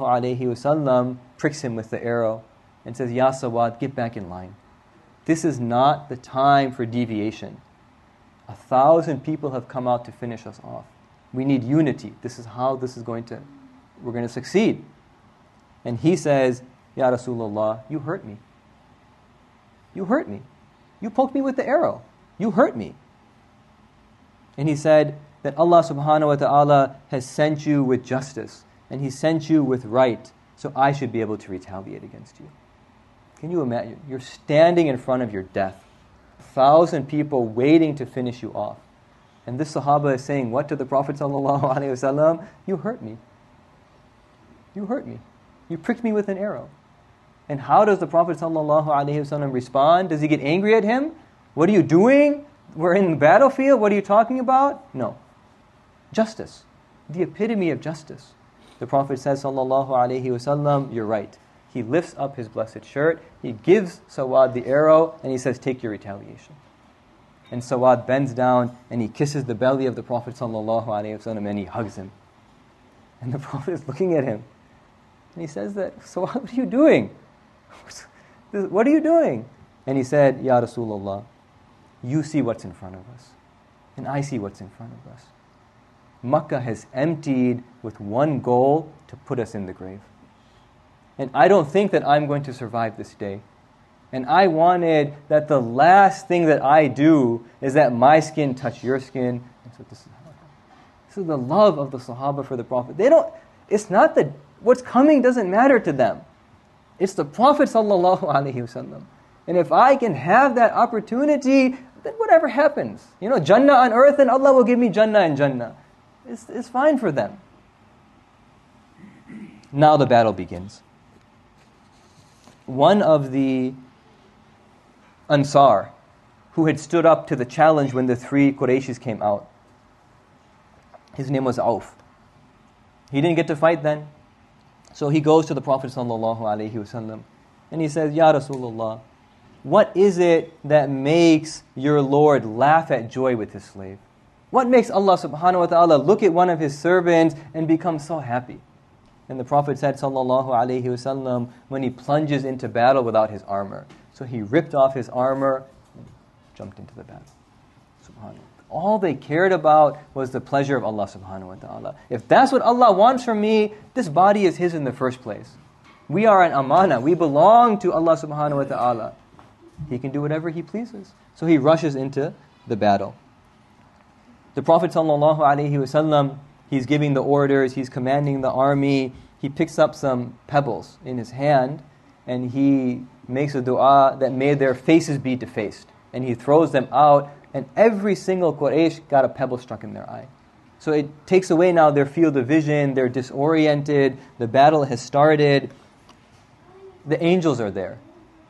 [SPEAKER 1] ﷺ pricks him with the arrow and says, Ya Sawad, get back in line. This is not the time for deviation. A thousand people have come out to finish us off. We need unity. This is how this is going to, we're going to succeed. And he says, Ya Rasulullah, you hurt me. You hurt me. You poked me with the arrow. You hurt me. And he said that Allah subhanahu wa ta'ala has sent you with justice. And He sent you with right, so I should be able to retaliate against you. Can you imagine? You're standing in front of your death. A thousand people waiting to finish you off. And this Sahaba is saying, what to the Prophet ﷺ? You hurt me. You hurt me. You pricked me with an arrow. And how does the Prophet ﷺ respond? Does he get angry at him? What are you doing? We're in the battlefield. What are you talking about? No. Justice. The epitome of justice. The Prophet says, sallallahu alaihi wasallam, you're right. He lifts up his blessed shirt, he gives Sawad the arrow, and he says, take your retaliation. And Sawad bends down, and he kisses the belly of the Prophet sallallahu alaihi wasallam, and he hugs him. And the Prophet is looking at him, and he says that, Sawad, what are you doing? What are you doing? And he said, Ya Rasulullah, you see what's in front of us, and I see what's in front of us. Makkah has emptied with one goal, to put us in the grave. And I don't think that I'm going to survive this day. And I wanted that the last thing that I do is that my skin touch your skin. And so this is how it happened. This is the love of the Sahaba for the Prophet. They don't, it's not that what's coming doesn't matter to them. It's the Prophet sallallahu alaihi wasallam. And if I can have that opportunity, then whatever happens. You know, Jannah on earth, and Allah will give me Jannah and Jannah. It's, it's fine for them. Now the battle begins. One of the Ansar, who had stood up to the challenge when the three Qurayshis came out, his name was Auf. He didn't get to fight then. So he goes to the Prophet ﷺ and he says, Ya Rasulullah, what is it that makes your Lord laugh at joy with his slave? What makes Allah subhanahu wa ta'ala look at one of His servants and become so happy? And the Prophet said, sallallahu alaihi wasallam, when he plunges into battle without his armor. So he ripped off his armor and jumped into the battle. Subhanallah. All they cared about was the pleasure of Allah subhanahu wa ta'ala. If that's what Allah wants from me, this body is His in the first place. We are an amana. We belong to Allah subhanahu wa ta'ala. He can do whatever He pleases. So he rushes into the battle. The Prophet sallallahu alaihi wasallam, he's giving the orders, he's commanding the army. He picks up some pebbles in his hand and he makes a dua that may their faces be defaced. And he throws them out and every single Quraysh got a pebble struck in their eye. So it takes away now their field of vision, they're disoriented, the battle has started, the angels are there.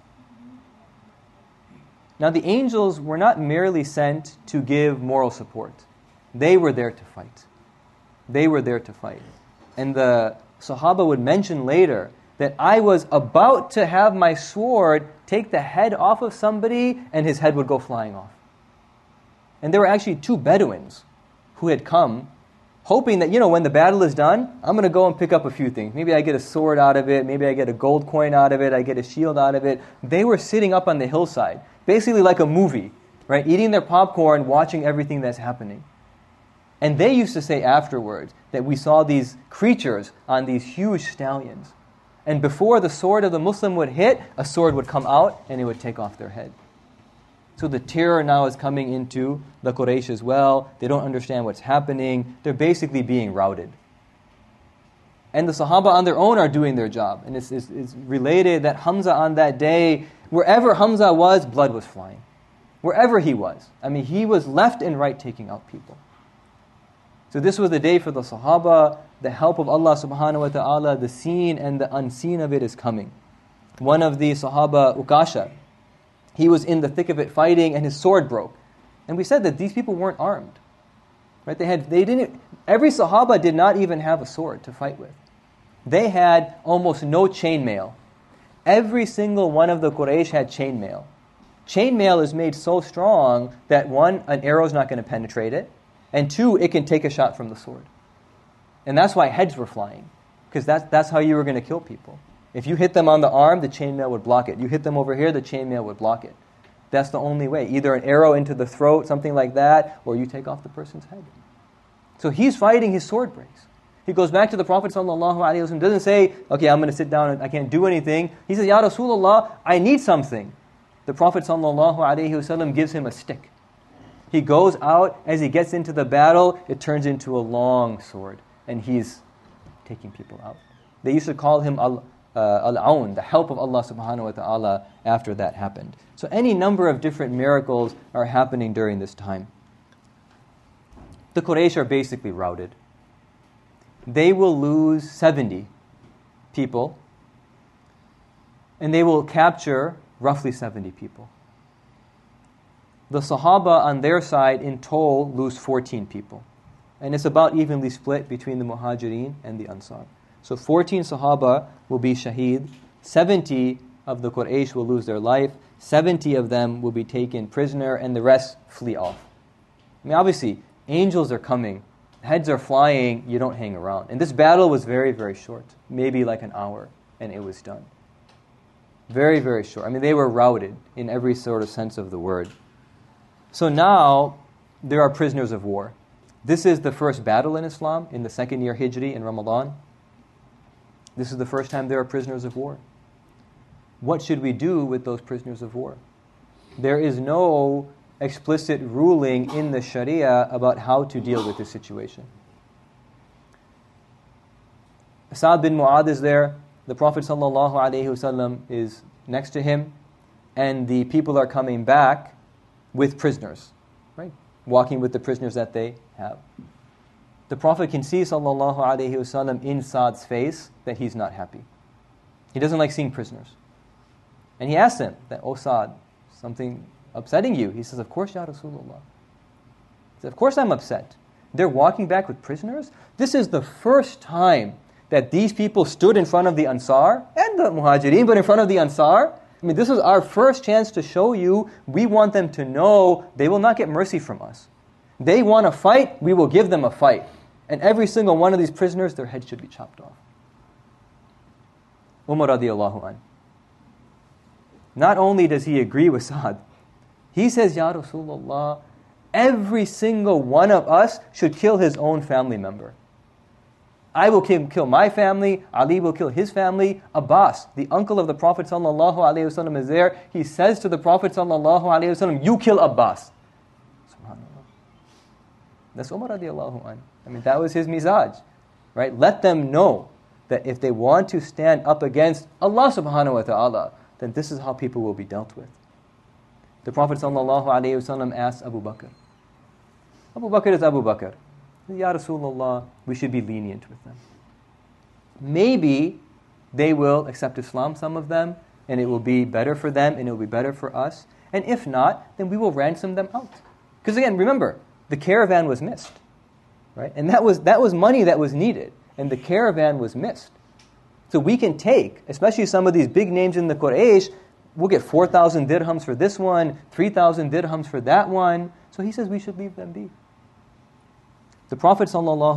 [SPEAKER 1] Now the angels were not merely sent to give moral support. They were there to fight. They were there to fight. And the Sahaba would mention later that I was about to have my sword take the head off of somebody and his head would go flying off. And there were actually two Bedouins who had come hoping that, you know, when the battle is done, I'm going to go and pick up a few things. Maybe I get a sword out of it, maybe I get a gold coin out of it, I get a shield out of it. They were sitting up on the hillside, basically like a movie, right? Eating their popcorn, watching everything that's happening. And they used to say afterwards that we saw these creatures on these huge stallions. And before the sword of the Muslim would hit, a sword would come out and it would take off their head. So the terror now is coming into the Quraysh as well. They don't understand what's happening. They're basically being routed. And the Sahaba on their own are doing their job. And it's, it's, it's related that Hamza on that day, wherever Hamza was, blood was flying. Wherever he was. I mean, he was left and right taking out people. So this was the day for the Sahaba. The help of Allah subhanahu wa ta'ala, the seen and the unseen of it is coming. One of the Sahaba, Ukasha, he was in the thick of it fighting and his sword broke. And we said that these people weren't armed. Right? They had they didn't every Sahaba did not even have a sword to fight with. They had almost no chainmail. Every single one of the Quraysh had chainmail. Chainmail is made so strong that one, an arrow is not going to penetrate it, and two, it can take a shot from the sword. And that's why heads were flying, because that's, that's how you were going to kill people. If you hit them on the arm, the chainmail would block it. You hit them over here, the chainmail would block it. That's the only way. Either an arrow into the throat, something like that, or you take off the person's head. So he's fighting, his sword breaks. He goes back to the Prophet ﷺ, doesn't say, okay, I'm going to sit down and I can't do anything. He says, Ya Rasulullah, I need something. The Prophet ﷺ gives him a stick. He goes out, as he gets into the battle, it turns into a long sword. And he's taking people out. They used to call him Al- uh, Al-Aun, the help of Allah subhanahu wa ta'ala, after that happened. So any number of different miracles are happening during this time. The Quraysh are basically routed. They will lose seventy people, and they will capture roughly seventy people. The Sahaba on their side in total lose fourteen people. And it's about evenly split between the Muhajirin and the Ansar. So fourteen Sahaba will be shaheed, seventy of the Quraysh will lose their life, seventy of them will be taken prisoner, and the rest flee off. I mean, obviously, angels are coming, heads are flying, you don't hang around. And this battle was very, very short, maybe like an hour, and it was done. Very, very short. I mean, they were routed in every sort of sense of the word. So now, there are prisoners of war. This is the first battle in Islam, in the second year Hijri in Ramadan. This is the first time there are prisoners of war. What should we do with those prisoners of war? There is no explicit ruling in the Sharia about how to deal with this situation. Sa'd bin Mu'adh is there. The Prophet ﷺ is next to him. And the people are coming back with prisoners, right? Walking with the prisoners that they have. The Prophet can see ﷺ in Sa'd's face that he's not happy. He doesn't like seeing prisoners. And he asks him that, "Oh Sa'd, something upsetting you?" He says, "Of course, Ya Rasulullah." He says, "Of course I'm upset. They're walking back with prisoners? This is the first time that these people stood in front of the Ansar and the Muhajirin, but in front of the Ansar. I mean, this is our first chance to show you we want them to know they will not get mercy from us. They want to fight, we will give them a fight. And every single one of these prisoners, their head should be chopped off." Umar radiallahu anh. Not only does he agree with Sa'd, he says, "Ya Rasulullah, every single one of us should kill his own family member. I will kill, kill my family, Ali will kill his family. Abbas, the uncle of the Prophet ﷺ, is there. He says to the Prophet ﷺ, "You kill Abbas." SubhanAllah. That's Umar radiallahu anh. I mean, that was his mizaj. Right? Let them know that if they want to stand up against Allah subhanahu wa ta'ala, then this is how people will be dealt with. The Prophet ﷺ asked Abu Bakr. Abu Bakr is Abu Bakr. Ya Rasulullah, we should be lenient with them. Maybe they will accept Islam, some of them, and it will be better for them and it will be better for us. And if not, then we will ransom them out. Because again, remember, the caravan was missed. Right? And that was that was money that was needed. And the caravan was missed. So we can take, especially some of these big names in the Quraysh, we'll get four thousand dirhams for this one, three thousand dirhams for that one. So he says we should leave them be. The Prophet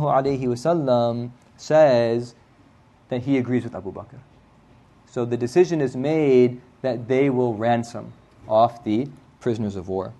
[SPEAKER 1] ﷺ says that he agrees with Abu Bakr. So the decision is made that they will ransom off the prisoners of war.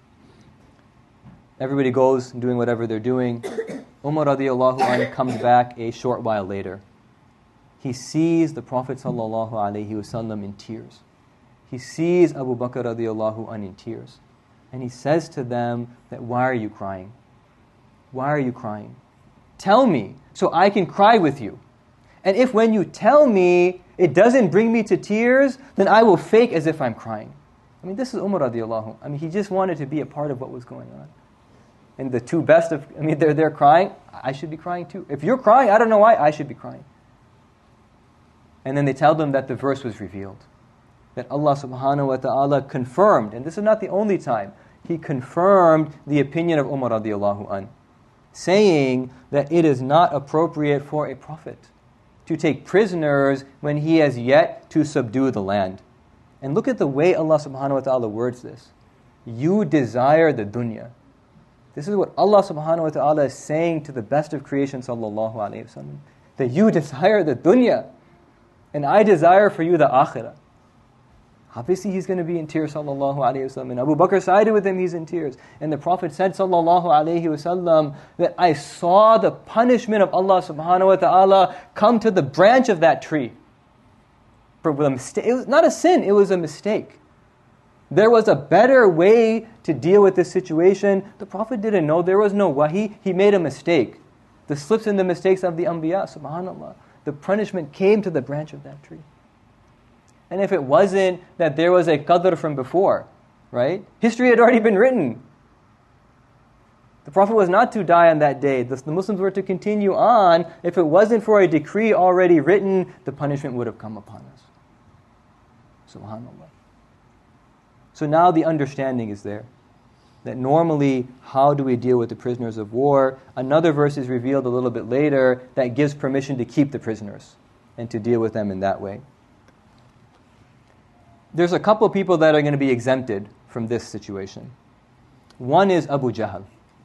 [SPEAKER 1] Everybody goes doing whatever they're doing. Umar radiallahu anhu comes back a short while later. He sees the Prophet sallallahu alaihi wasallam in tears. He sees Abu Bakr radiallahu anhu in tears. And he says to them that, why are you crying? Why are you crying? Tell me so I can cry with you. And if when you tell me it doesn't bring me to tears, then I will fake as if I'm crying. I mean, this is Umar radiallahu anhu. I mean, he just wanted to be a part of what was going on. And the two best of, I mean, they're, they're crying. I should be crying too. If you're crying, I don't know why, I should be crying. And then they tell them that the verse was revealed. That Allah subhanahu wa ta'ala confirmed, and this is not the only time, He confirmed the opinion of Umar radiallahu anhu, saying that it is not appropriate for a prophet to take prisoners when he has yet to subdue the land. And look at the way Allah subhanahu wa ta'ala words this. You desire the dunya. This is what Allah subhanahu wa ta'ala is saying to the best of creation, sallallahu alayhi wa sallam. That you desire the dunya, and I desire for you the akhirah. Obviously he's going to be in tears, sallallahu alayhi wa sallam. And Abu Bakr sided with him, he's in tears. And the Prophet said, sallallahu alayhi wa sallam, that I saw the punishment of Allah subhanahu wa ta'ala come to the branch of that tree. For a mistake. It was not a sin, it was a mistake. There was a better way to deal with this situation. The Prophet didn't know. There was no wahi. He made a mistake. The slips and the mistakes of the Anbiya, subhanAllah. The punishment came to the branch of that tree. And if it wasn't that there was a qadr from before, right? History had already been written. The Prophet was not to die on that day. The, the Muslims were to continue on. If it wasn't for a decree already written, the punishment would have come upon us. SubhanAllah. So now the understanding is there. That normally, how do we deal with the prisoners of war? Another verse is revealed a little bit later that gives permission to keep the prisoners and to deal with them in that way. There's a couple of people that are going to be exempted from this situation. One is Abu Jahl.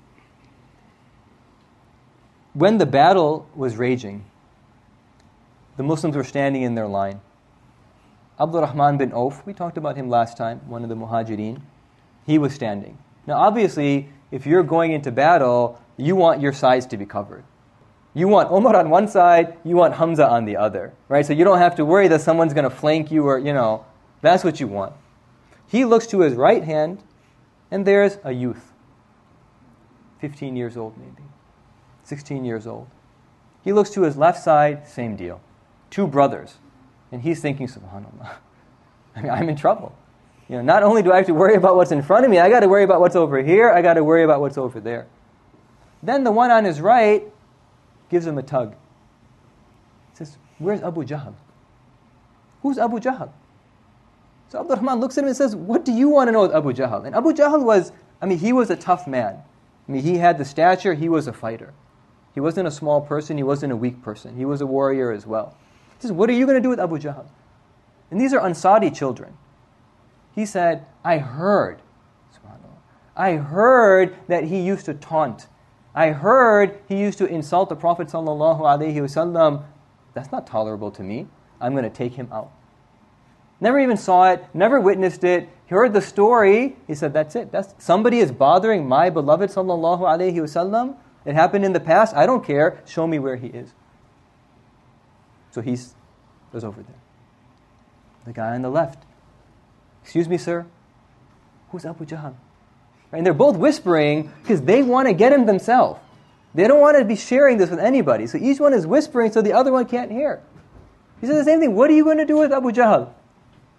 [SPEAKER 1] When the battle was raging, the Muslims were standing in their line. Abdurrahman bin Auf, we talked about him last time, one of the Muhajirin, he was standing. Now obviously, if you're going into battle, you want your sides to be covered. You want Umar on one side, you want Hamza on the other, right? So you don't have to worry that someone's going to flank you or, you know, that's what you want. He looks to his right hand, and there's a youth, fifteen years old maybe, sixteen years old. He looks to his left side, same deal. Two brothers. And he's thinking, subhanAllah, I mean, I'm in trouble. You know, not only do I have to worry about what's in front of me, I got to worry about what's over here, I got to worry about what's over there. Then the one on his right gives him a tug. He says, where's Abu Jahl? Who's Abu Jahl? So Abdurrahman looks at him and says, what do you want to know with Abu Jahl? And Abu Jahl was, I mean, he was a tough man. I mean, he had the stature, he was a fighter. He wasn't a small person, he wasn't a weak person. He was a warrior as well. He says, what are you going to do with Abu Jahl? And these are Ansari children. He said, I heard, subhanAllah, I heard that he used to taunt. I heard he used to insult the Prophet sallallahu alaihi wasallam. That's not tolerable to me. I'm going to take him out. Never even saw it, never witnessed it. He heard the story. He said, that's it. That's somebody is bothering my beloved sallallahu alaihi wasallam. It happened in the past. I don't care. Show me where he is. So he goes over there. The guy on the left. Excuse me, sir. Who's Abu Jahl? And they're both whispering because they want to get him themselves. They don't want to be sharing this with anybody. So each one is whispering so the other one can't hear. He said the same thing. What are you going to do with Abu Jahl?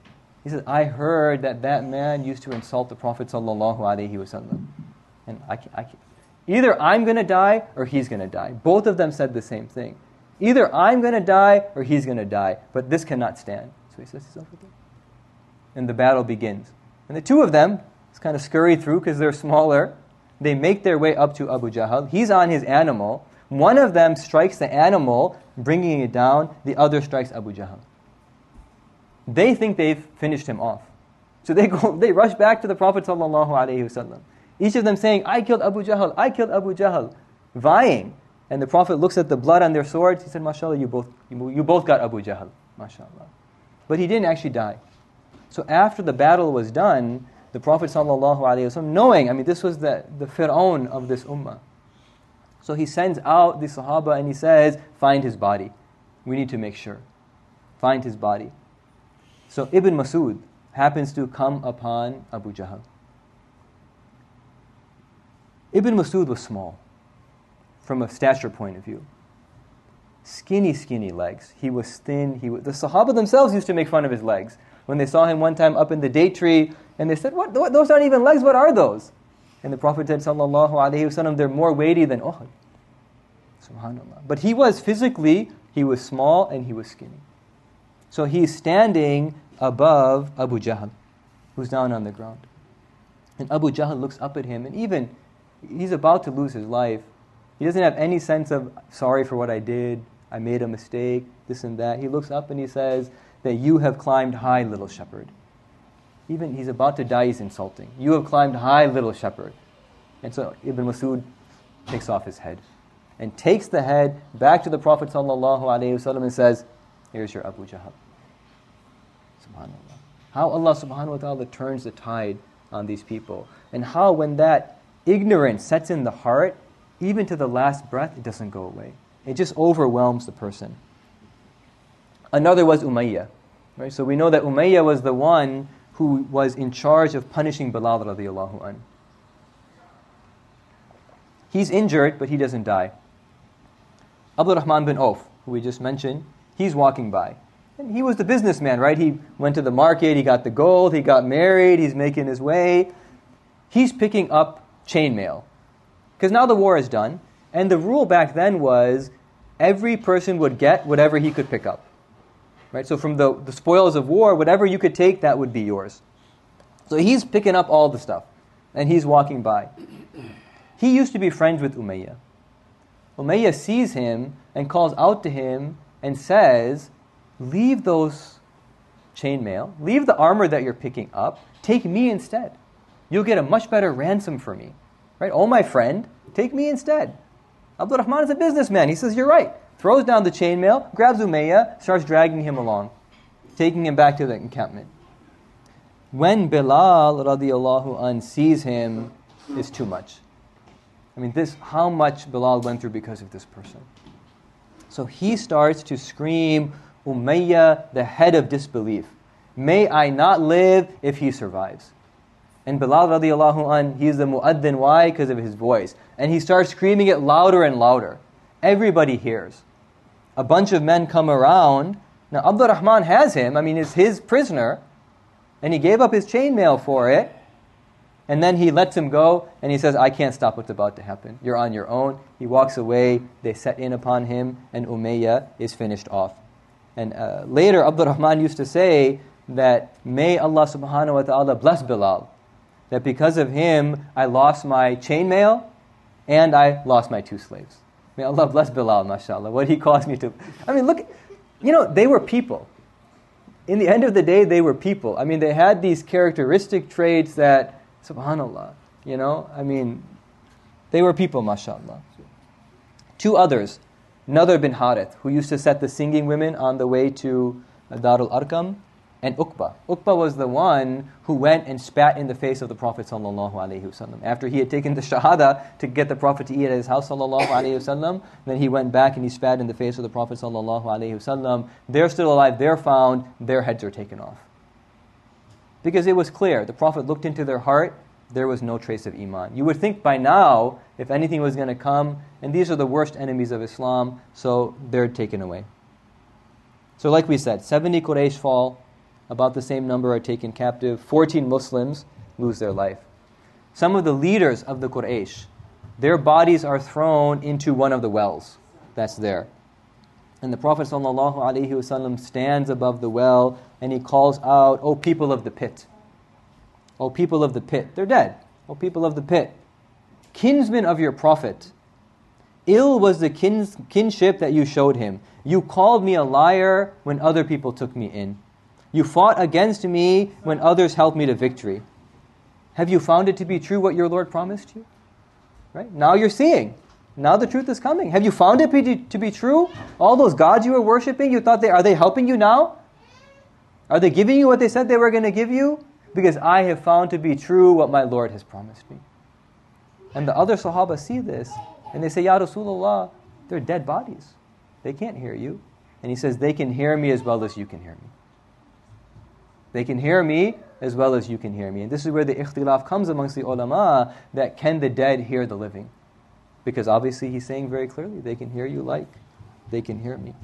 [SPEAKER 1] He says, I heard that that man used to insult the Prophet sallallahu alaihi wasallam. And I can't, I can't. Either I'm going to die or he's going to die. Both of them said the same thing. Either I'm going to die or he's going to die. But this cannot stand. So he says, and the battle begins. And the two of them, it's kind of scurry through because they're smaller. They make their way up to Abu Jahl. He's on his animal. One of them strikes the animal, bringing it down. The other strikes Abu Jahl. They think they've finished him off. So they go, they rush back to the Prophet sallallahu alaihi wasallam. Each of them saying, I killed Abu Jahl, I killed Abu Jahl, vying. And the Prophet looks at the blood on their swords. He said, MashaAllah, you both, you, you both got Abu Jahl. MashaAllah. But he didn't actually die. So after the battle was done, the Prophet sallallahu alaihi wasallam, knowing, I mean, this was the, the Fir'aun of this ummah. So he sends out the Sahaba and he says, find his body. We need to make sure. Find his body. So Ibn Mas'ud happens to come upon Abu Jahl. Ibn Mas'ud was small from a stature point of view. Skinny, skinny legs. He was thin. He was, the Sahaba themselves used to make fun of his legs. When they saw him one time up in the date tree, and they said, what, what, those aren't even legs, what are those? And the Prophet said, sallallahu alaihi wasallam, they're more weighty than Uhud. Subhanallah. But he was physically, he was small and he was skinny. So he's standing above Abu Jahl, who's down on the ground. And Abu Jahl looks up at him, and even, he's about to lose his life. He doesn't have any sense of, sorry for what I did, I made a mistake, this and that. He looks up and he says, that you have climbed high, little shepherd. Even he's about to die, he's insulting. You have climbed high, little shepherd. And so Ibn Mas'ud takes off his head and takes the head back to the Prophet sallallahu alaihi wasallam and says, here's your Abu Jahl. SubhanAllah. How Allah subhanahu wa ta'ala turns the tide on these people. And how when that ignorance sets in the heart, even to the last breath, it doesn't go away. It just overwhelms the person. Another was Umayyah. Right? So we know that Umayyah was the one who was in charge of punishing Bilal radiallahu anh. He's injured, but he doesn't die. Abdul Rahman bin Auf, who we just mentioned, he's walking by. And he was the businessman, right? He went to the market, he got the gold, he got married, he's making his way. He's picking up chainmail. Because now the war is done, and the rule back then was every person would get whatever he could pick up. Right? So from the, the spoils of war, whatever you could take, that would be yours. So he's picking up all the stuff, and he's walking by. He used to be friends with Umayyah. Umayyah sees him and calls out to him and says, leave those chainmail, leave the armor that you're picking up, take me instead. You'll get a much better ransom for me. Right? Oh, my friend, take me instead. Abdul Rahman is a businessman. He says, you're right. Throws down the chainmail, grabs Umayyah, starts dragging him along, taking him back to the encampment. When Bilal radiallahu anh sees him, it's too much. I mean, this how much Bilal went through because of this person. So he starts to scream, Umayyah, the head of disbelief. May I not live if he survives. And Bilal radiallahu anh, he's the mu'addin. Why? Because of his voice. And he starts screaming it louder and louder. Everybody hears. A bunch of men come around. Now Abdul Rahman has him, I mean, it's his prisoner, and he gave up his chainmail for it, and then he lets him go, and he says, I can't stop what's about to happen. You're on your own. He walks away, they set in upon him, and Umayyah is finished off. And uh, later, Abdul Rahman used to say that, may Allah subhanahu wa ta'ala bless Bilal, that because of him, I lost my chainmail, and I lost my two slaves. May Allah bless Bilal, mashallah, what he caused me to. I mean, look, you know, they were people. In the end of the day, they were people. I mean, they had these characteristic traits that, subhanallah, you know, I mean, they were people, mashallah. Two others, Nadr bin Harith, who used to set the singing women on the way to Darul Arqam, and Uqba. Uqba was the one who went and spat in the face of the Prophet sallallahu alaihi wasallam. After he had taken the shahada to get the Prophet to eat at his house sallallahu alaihi wasallam, then he went back and he spat in the face of the Prophet sallallahu alaihi wasallam. They're still alive, they're found, their heads are taken off. Because it was clear, the Prophet looked into their heart, there was no trace of iman. You would think by now, if anything was going to come, and these are the worst enemies of Islam, so they're taken away. So like we said, seventy Quraysh fall, About the same number are taken captive. fourteen Muslims lose their life. Some of the leaders of the Quraysh, their bodies are thrown into one of the wells that's there. And the Prophet ﷺ stands above the well and he calls out, "O people of the pit! O people of the pit!" They're dead. "O people of the pit! Kinsmen of your Prophet! Ill was the kins, kinship that you showed him. You called me a liar when other people took me in. You fought against me when others helped me to victory. Have you found it to be true what your Lord promised you?" Right? Now you're seeing. Now the truth is coming. Have you found it be, to be true? All those gods you were worshiping, you thought they are they helping you now? Are they giving you what they said they were going to give you? Because I have found to be true what my Lord has promised me. And the other Sahaba see this, and they say, "Ya Rasulullah, they're dead bodies. They can't hear you." And he says, "They can hear me as well as you can hear me. They can hear me as well as you can hear me." And this is where the ikhtilaf comes amongst the ulama, that can the dead hear the living? Because obviously he's saying very clearly, they can hear you like they can hear me.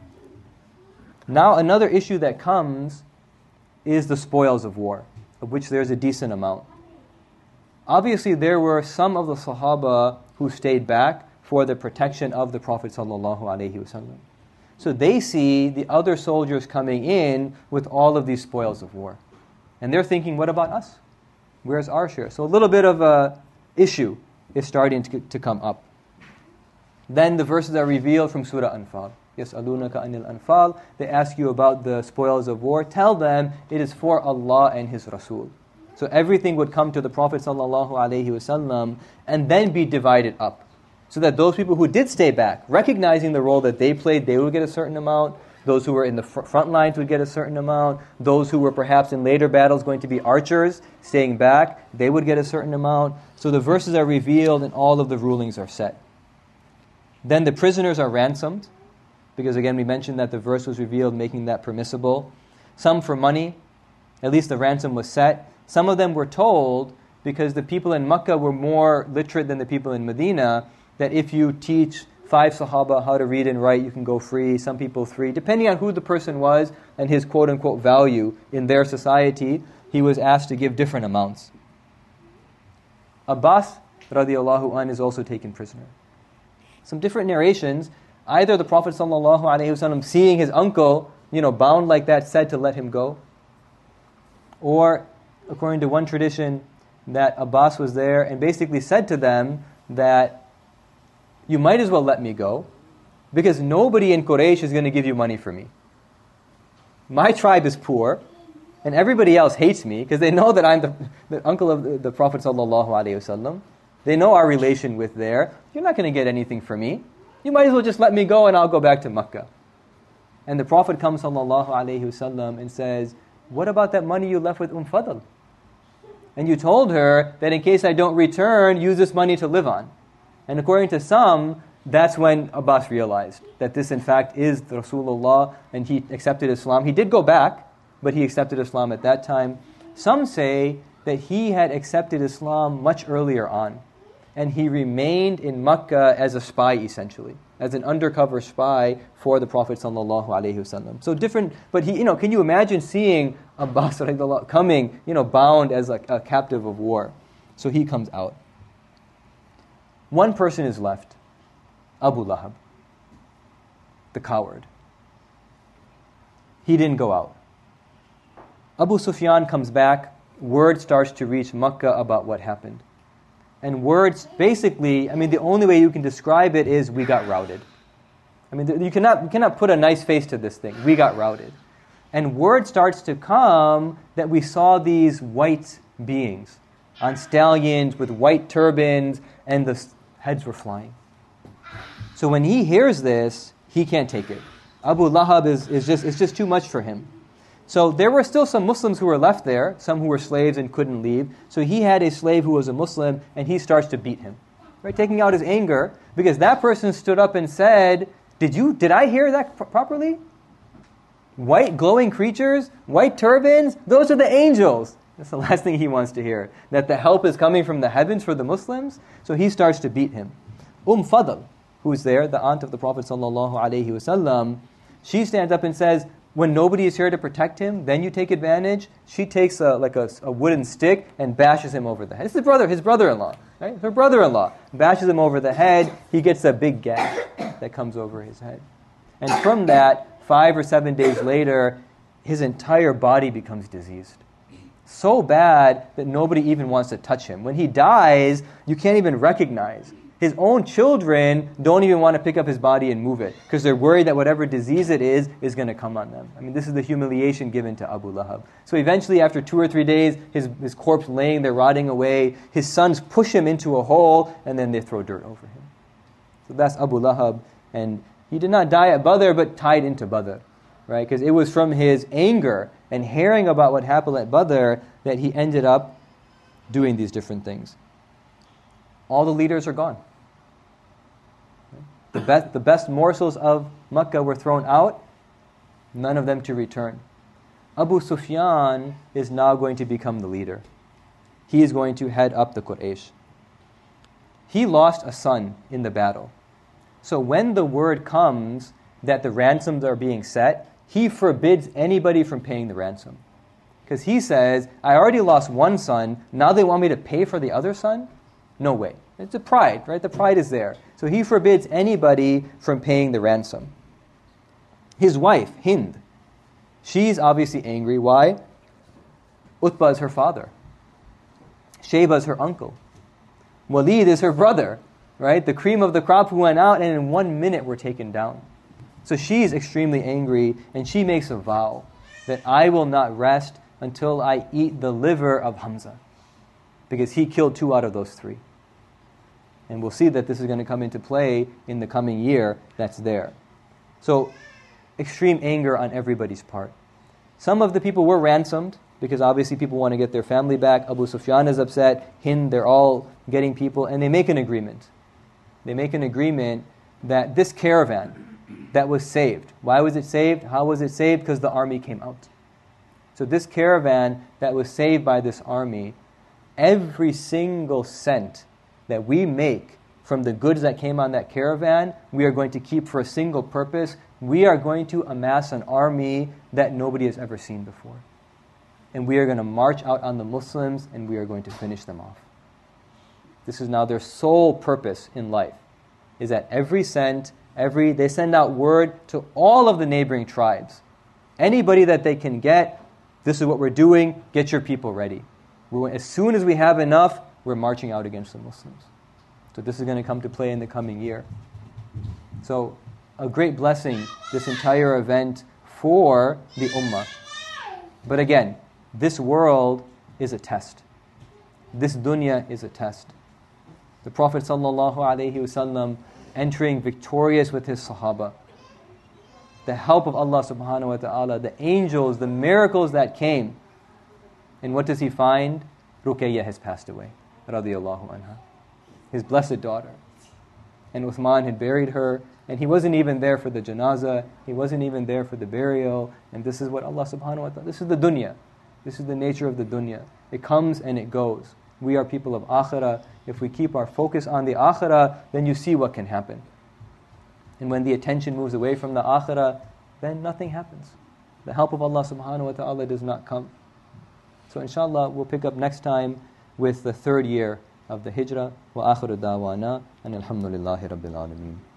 [SPEAKER 1] Now another issue that comes is the spoils of war, of which there's a decent amount. Obviously there were some of the Sahaba who stayed back for the protection of the Prophet ﷺ. So they see the other soldiers coming in with all of these spoils of war. And they're thinking, what about us? Where's our share? So a little bit of a issue is starting to, to come up. Then the verses are revealed from Surah Anfal. يَسْأَلُونَكَ عَنِ الْأَنْفَالِ They ask you about the spoils of war. Tell them it is for Allah and His Rasul. So everything would come to the Prophet ﷺ and then be divided up. So that those people who did stay back, recognizing the role that they played, they would get a certain amount. Those who were in the fr- front lines would get a certain amount. Those who were perhaps in later battles going to be archers, staying back, they would get a certain amount. So the verses are revealed and all of the rulings are set. Then the prisoners are ransomed, because again we mentioned that the verse was revealed making that permissible. Some for money, at least the ransom was set. Some of them were told, because the people in Makkah were more literate than the people in Medina, that if you teach five Sahaba how to read and write, you can go free, some people three. Depending on who the person was and his quote-unquote value in their society, he was asked to give different amounts. Abbas radiallahu anh is also taken prisoner. Some different narrations, either the Prophet sallallahu alaihi wasallam seeing his uncle, you know, bound like that, said to let him go. Or, according to one tradition, that Abbas was there and basically said to them that you might as well let me go, because nobody in Quraysh is going to give you money for me. My tribe is poor, and everybody else hates me, because they know that I'm the, the uncle of the, the Prophet ﷺ. They know our relation with there. You're not going to get anything from me. You might as well just let me go and I'll go back to Makkah. And the Prophet comes ﷺ and says, what about that money you left with Umm Fadl? And you told her that in case I don't return, use this money to live on. And according to some, that's when Abbas realized that this in fact is the Rasulullah, and he accepted Islam. He did go back, but he accepted Islam at that time. Some say that he had accepted Islam much earlier on, and he remained in Makkah as a spy essentially, as an undercover spy for the Prophet sallallahu alaihi wasallam. So different, but he, you know, can you imagine seeing Abbas coming, you know, bound as a, a captive of war? So he comes out. One person is left, Abu Lahab, the coward. He didn't go out. Abu Sufyan comes back, word starts to reach Makkah about what happened. And words, basically, I mean, the only way you can describe it is, we got routed. I mean, you cannot, you cannot put a nice face to this thing. We got routed. And word starts to come that we saw these white beings on stallions with white turbans, and the heads were flying. So when he hears this, he can't take it. Abu Lahab is, is just, it's just too much for him. So there were still some Muslims who were left there, some who were slaves and couldn't leave. So he had a slave who was a Muslim, and he starts to beat him, right, taking out his anger, because that person stood up and said, Did you? Did I hear that pr- properly? White glowing creatures, white turbans, those are the angels. That's the last thing he wants to hear, that the help is coming from the heavens for the Muslims. So he starts to beat him. Umm Fadl, who's there, the aunt of the Prophet sallallahu alaihi wasallam, she stands up and says, when nobody is here to protect him, then you take advantage. She takes a, like a, a wooden stick and bashes him over the head. It's his brother, his brother-in-law, right? Her brother-in-law bashes him over the head. He gets a big gash that comes over his head. And from that, five or seven days later, his entire body becomes diseased. So bad that nobody even wants to touch him. When he dies, you can't even recognize. His own children don't even want to pick up his body and move it because they're worried that whatever disease it is is going to come on them. I mean, this is the humiliation given to Abu Lahab. So eventually, after two or three days, his, his corpse laying there rotting away, his sons push him into a hole and then they throw dirt over him. So that's Abu Lahab. And he did not die at Badr, but tied into Badr, right? Because it was from his anger and hearing about what happened at Badr that he ended up doing these different things. All the leaders are gone. The best, the best morsels of Makkah were thrown out, none of them to return. Abu Sufyan is now going to become the leader. He is going to head up the Quraysh. He lost a son in the battle. So when the word comes that the ransoms are being set, he forbids anybody from paying the ransom. Because he says, I already lost one son, now they want me to pay for the other son? No way. It's a pride, right? The pride is there. So he forbids anybody from paying the ransom. His wife, Hind, she's obviously angry. Why? Utbah is her father. Shayba is her uncle. Walid is her brother, right? The cream of the crop who went out and in one minute were taken down. So she's extremely angry and she makes a vow that I will not rest until I eat the liver of Hamza. Because he killed two out of those three. And we'll see that this is going to come into play in the coming year that's there. So, extreme anger on everybody's part. Some of the people were ransomed, because obviously people want to get their family back. Abu Sufyan is upset. Hind, they're all getting people. And they make an agreement. They make an agreement that this caravan that was saved. Why was it saved? How was it saved? Because the army came out. So this caravan that was saved by this army, every single cent that we make from the goods that came on that caravan, we are going to keep for a single purpose. We are going to amass an army that nobody has ever seen before. And we are going to march out on the Muslims and we are going to finish them off. This is now their sole purpose in life, is that every cent, every they send out word to all of the neighboring tribes. Anybody that they can get, this is what we're doing, get your people ready. We, as soon as we have enough, we're marching out against the Muslims. So this is going to come to play in the coming year. So a great blessing, this entire event for the Ummah. But again, this world is a test. This dunya is a test. The Prophet ﷺ entering victorious with his Sahaba. The help of Allah subhanahu wa ta'ala, the angels, the miracles that came. And what does he find? Ruqayyah has passed away. Radiyallahu anha, his blessed daughter. And Uthman had buried her, and he wasn't even there for the janazah, he wasn't even there for the burial, and this is what Allah subhanahu wa ta'ala, this is the dunya, this is the nature of the dunya. It comes and it goes. We are people of akhirah. If we keep our focus on the akhirah, then you see what can happen. And when the attention moves away from the akhirah, then nothing happens. The help of Allah subhanahu wa ta'ala does not come. So inshallah, we'll pick up next time with the third year of the Hijrah. Wa akhiru da'wana and alhamdulillahi rabbil alameen.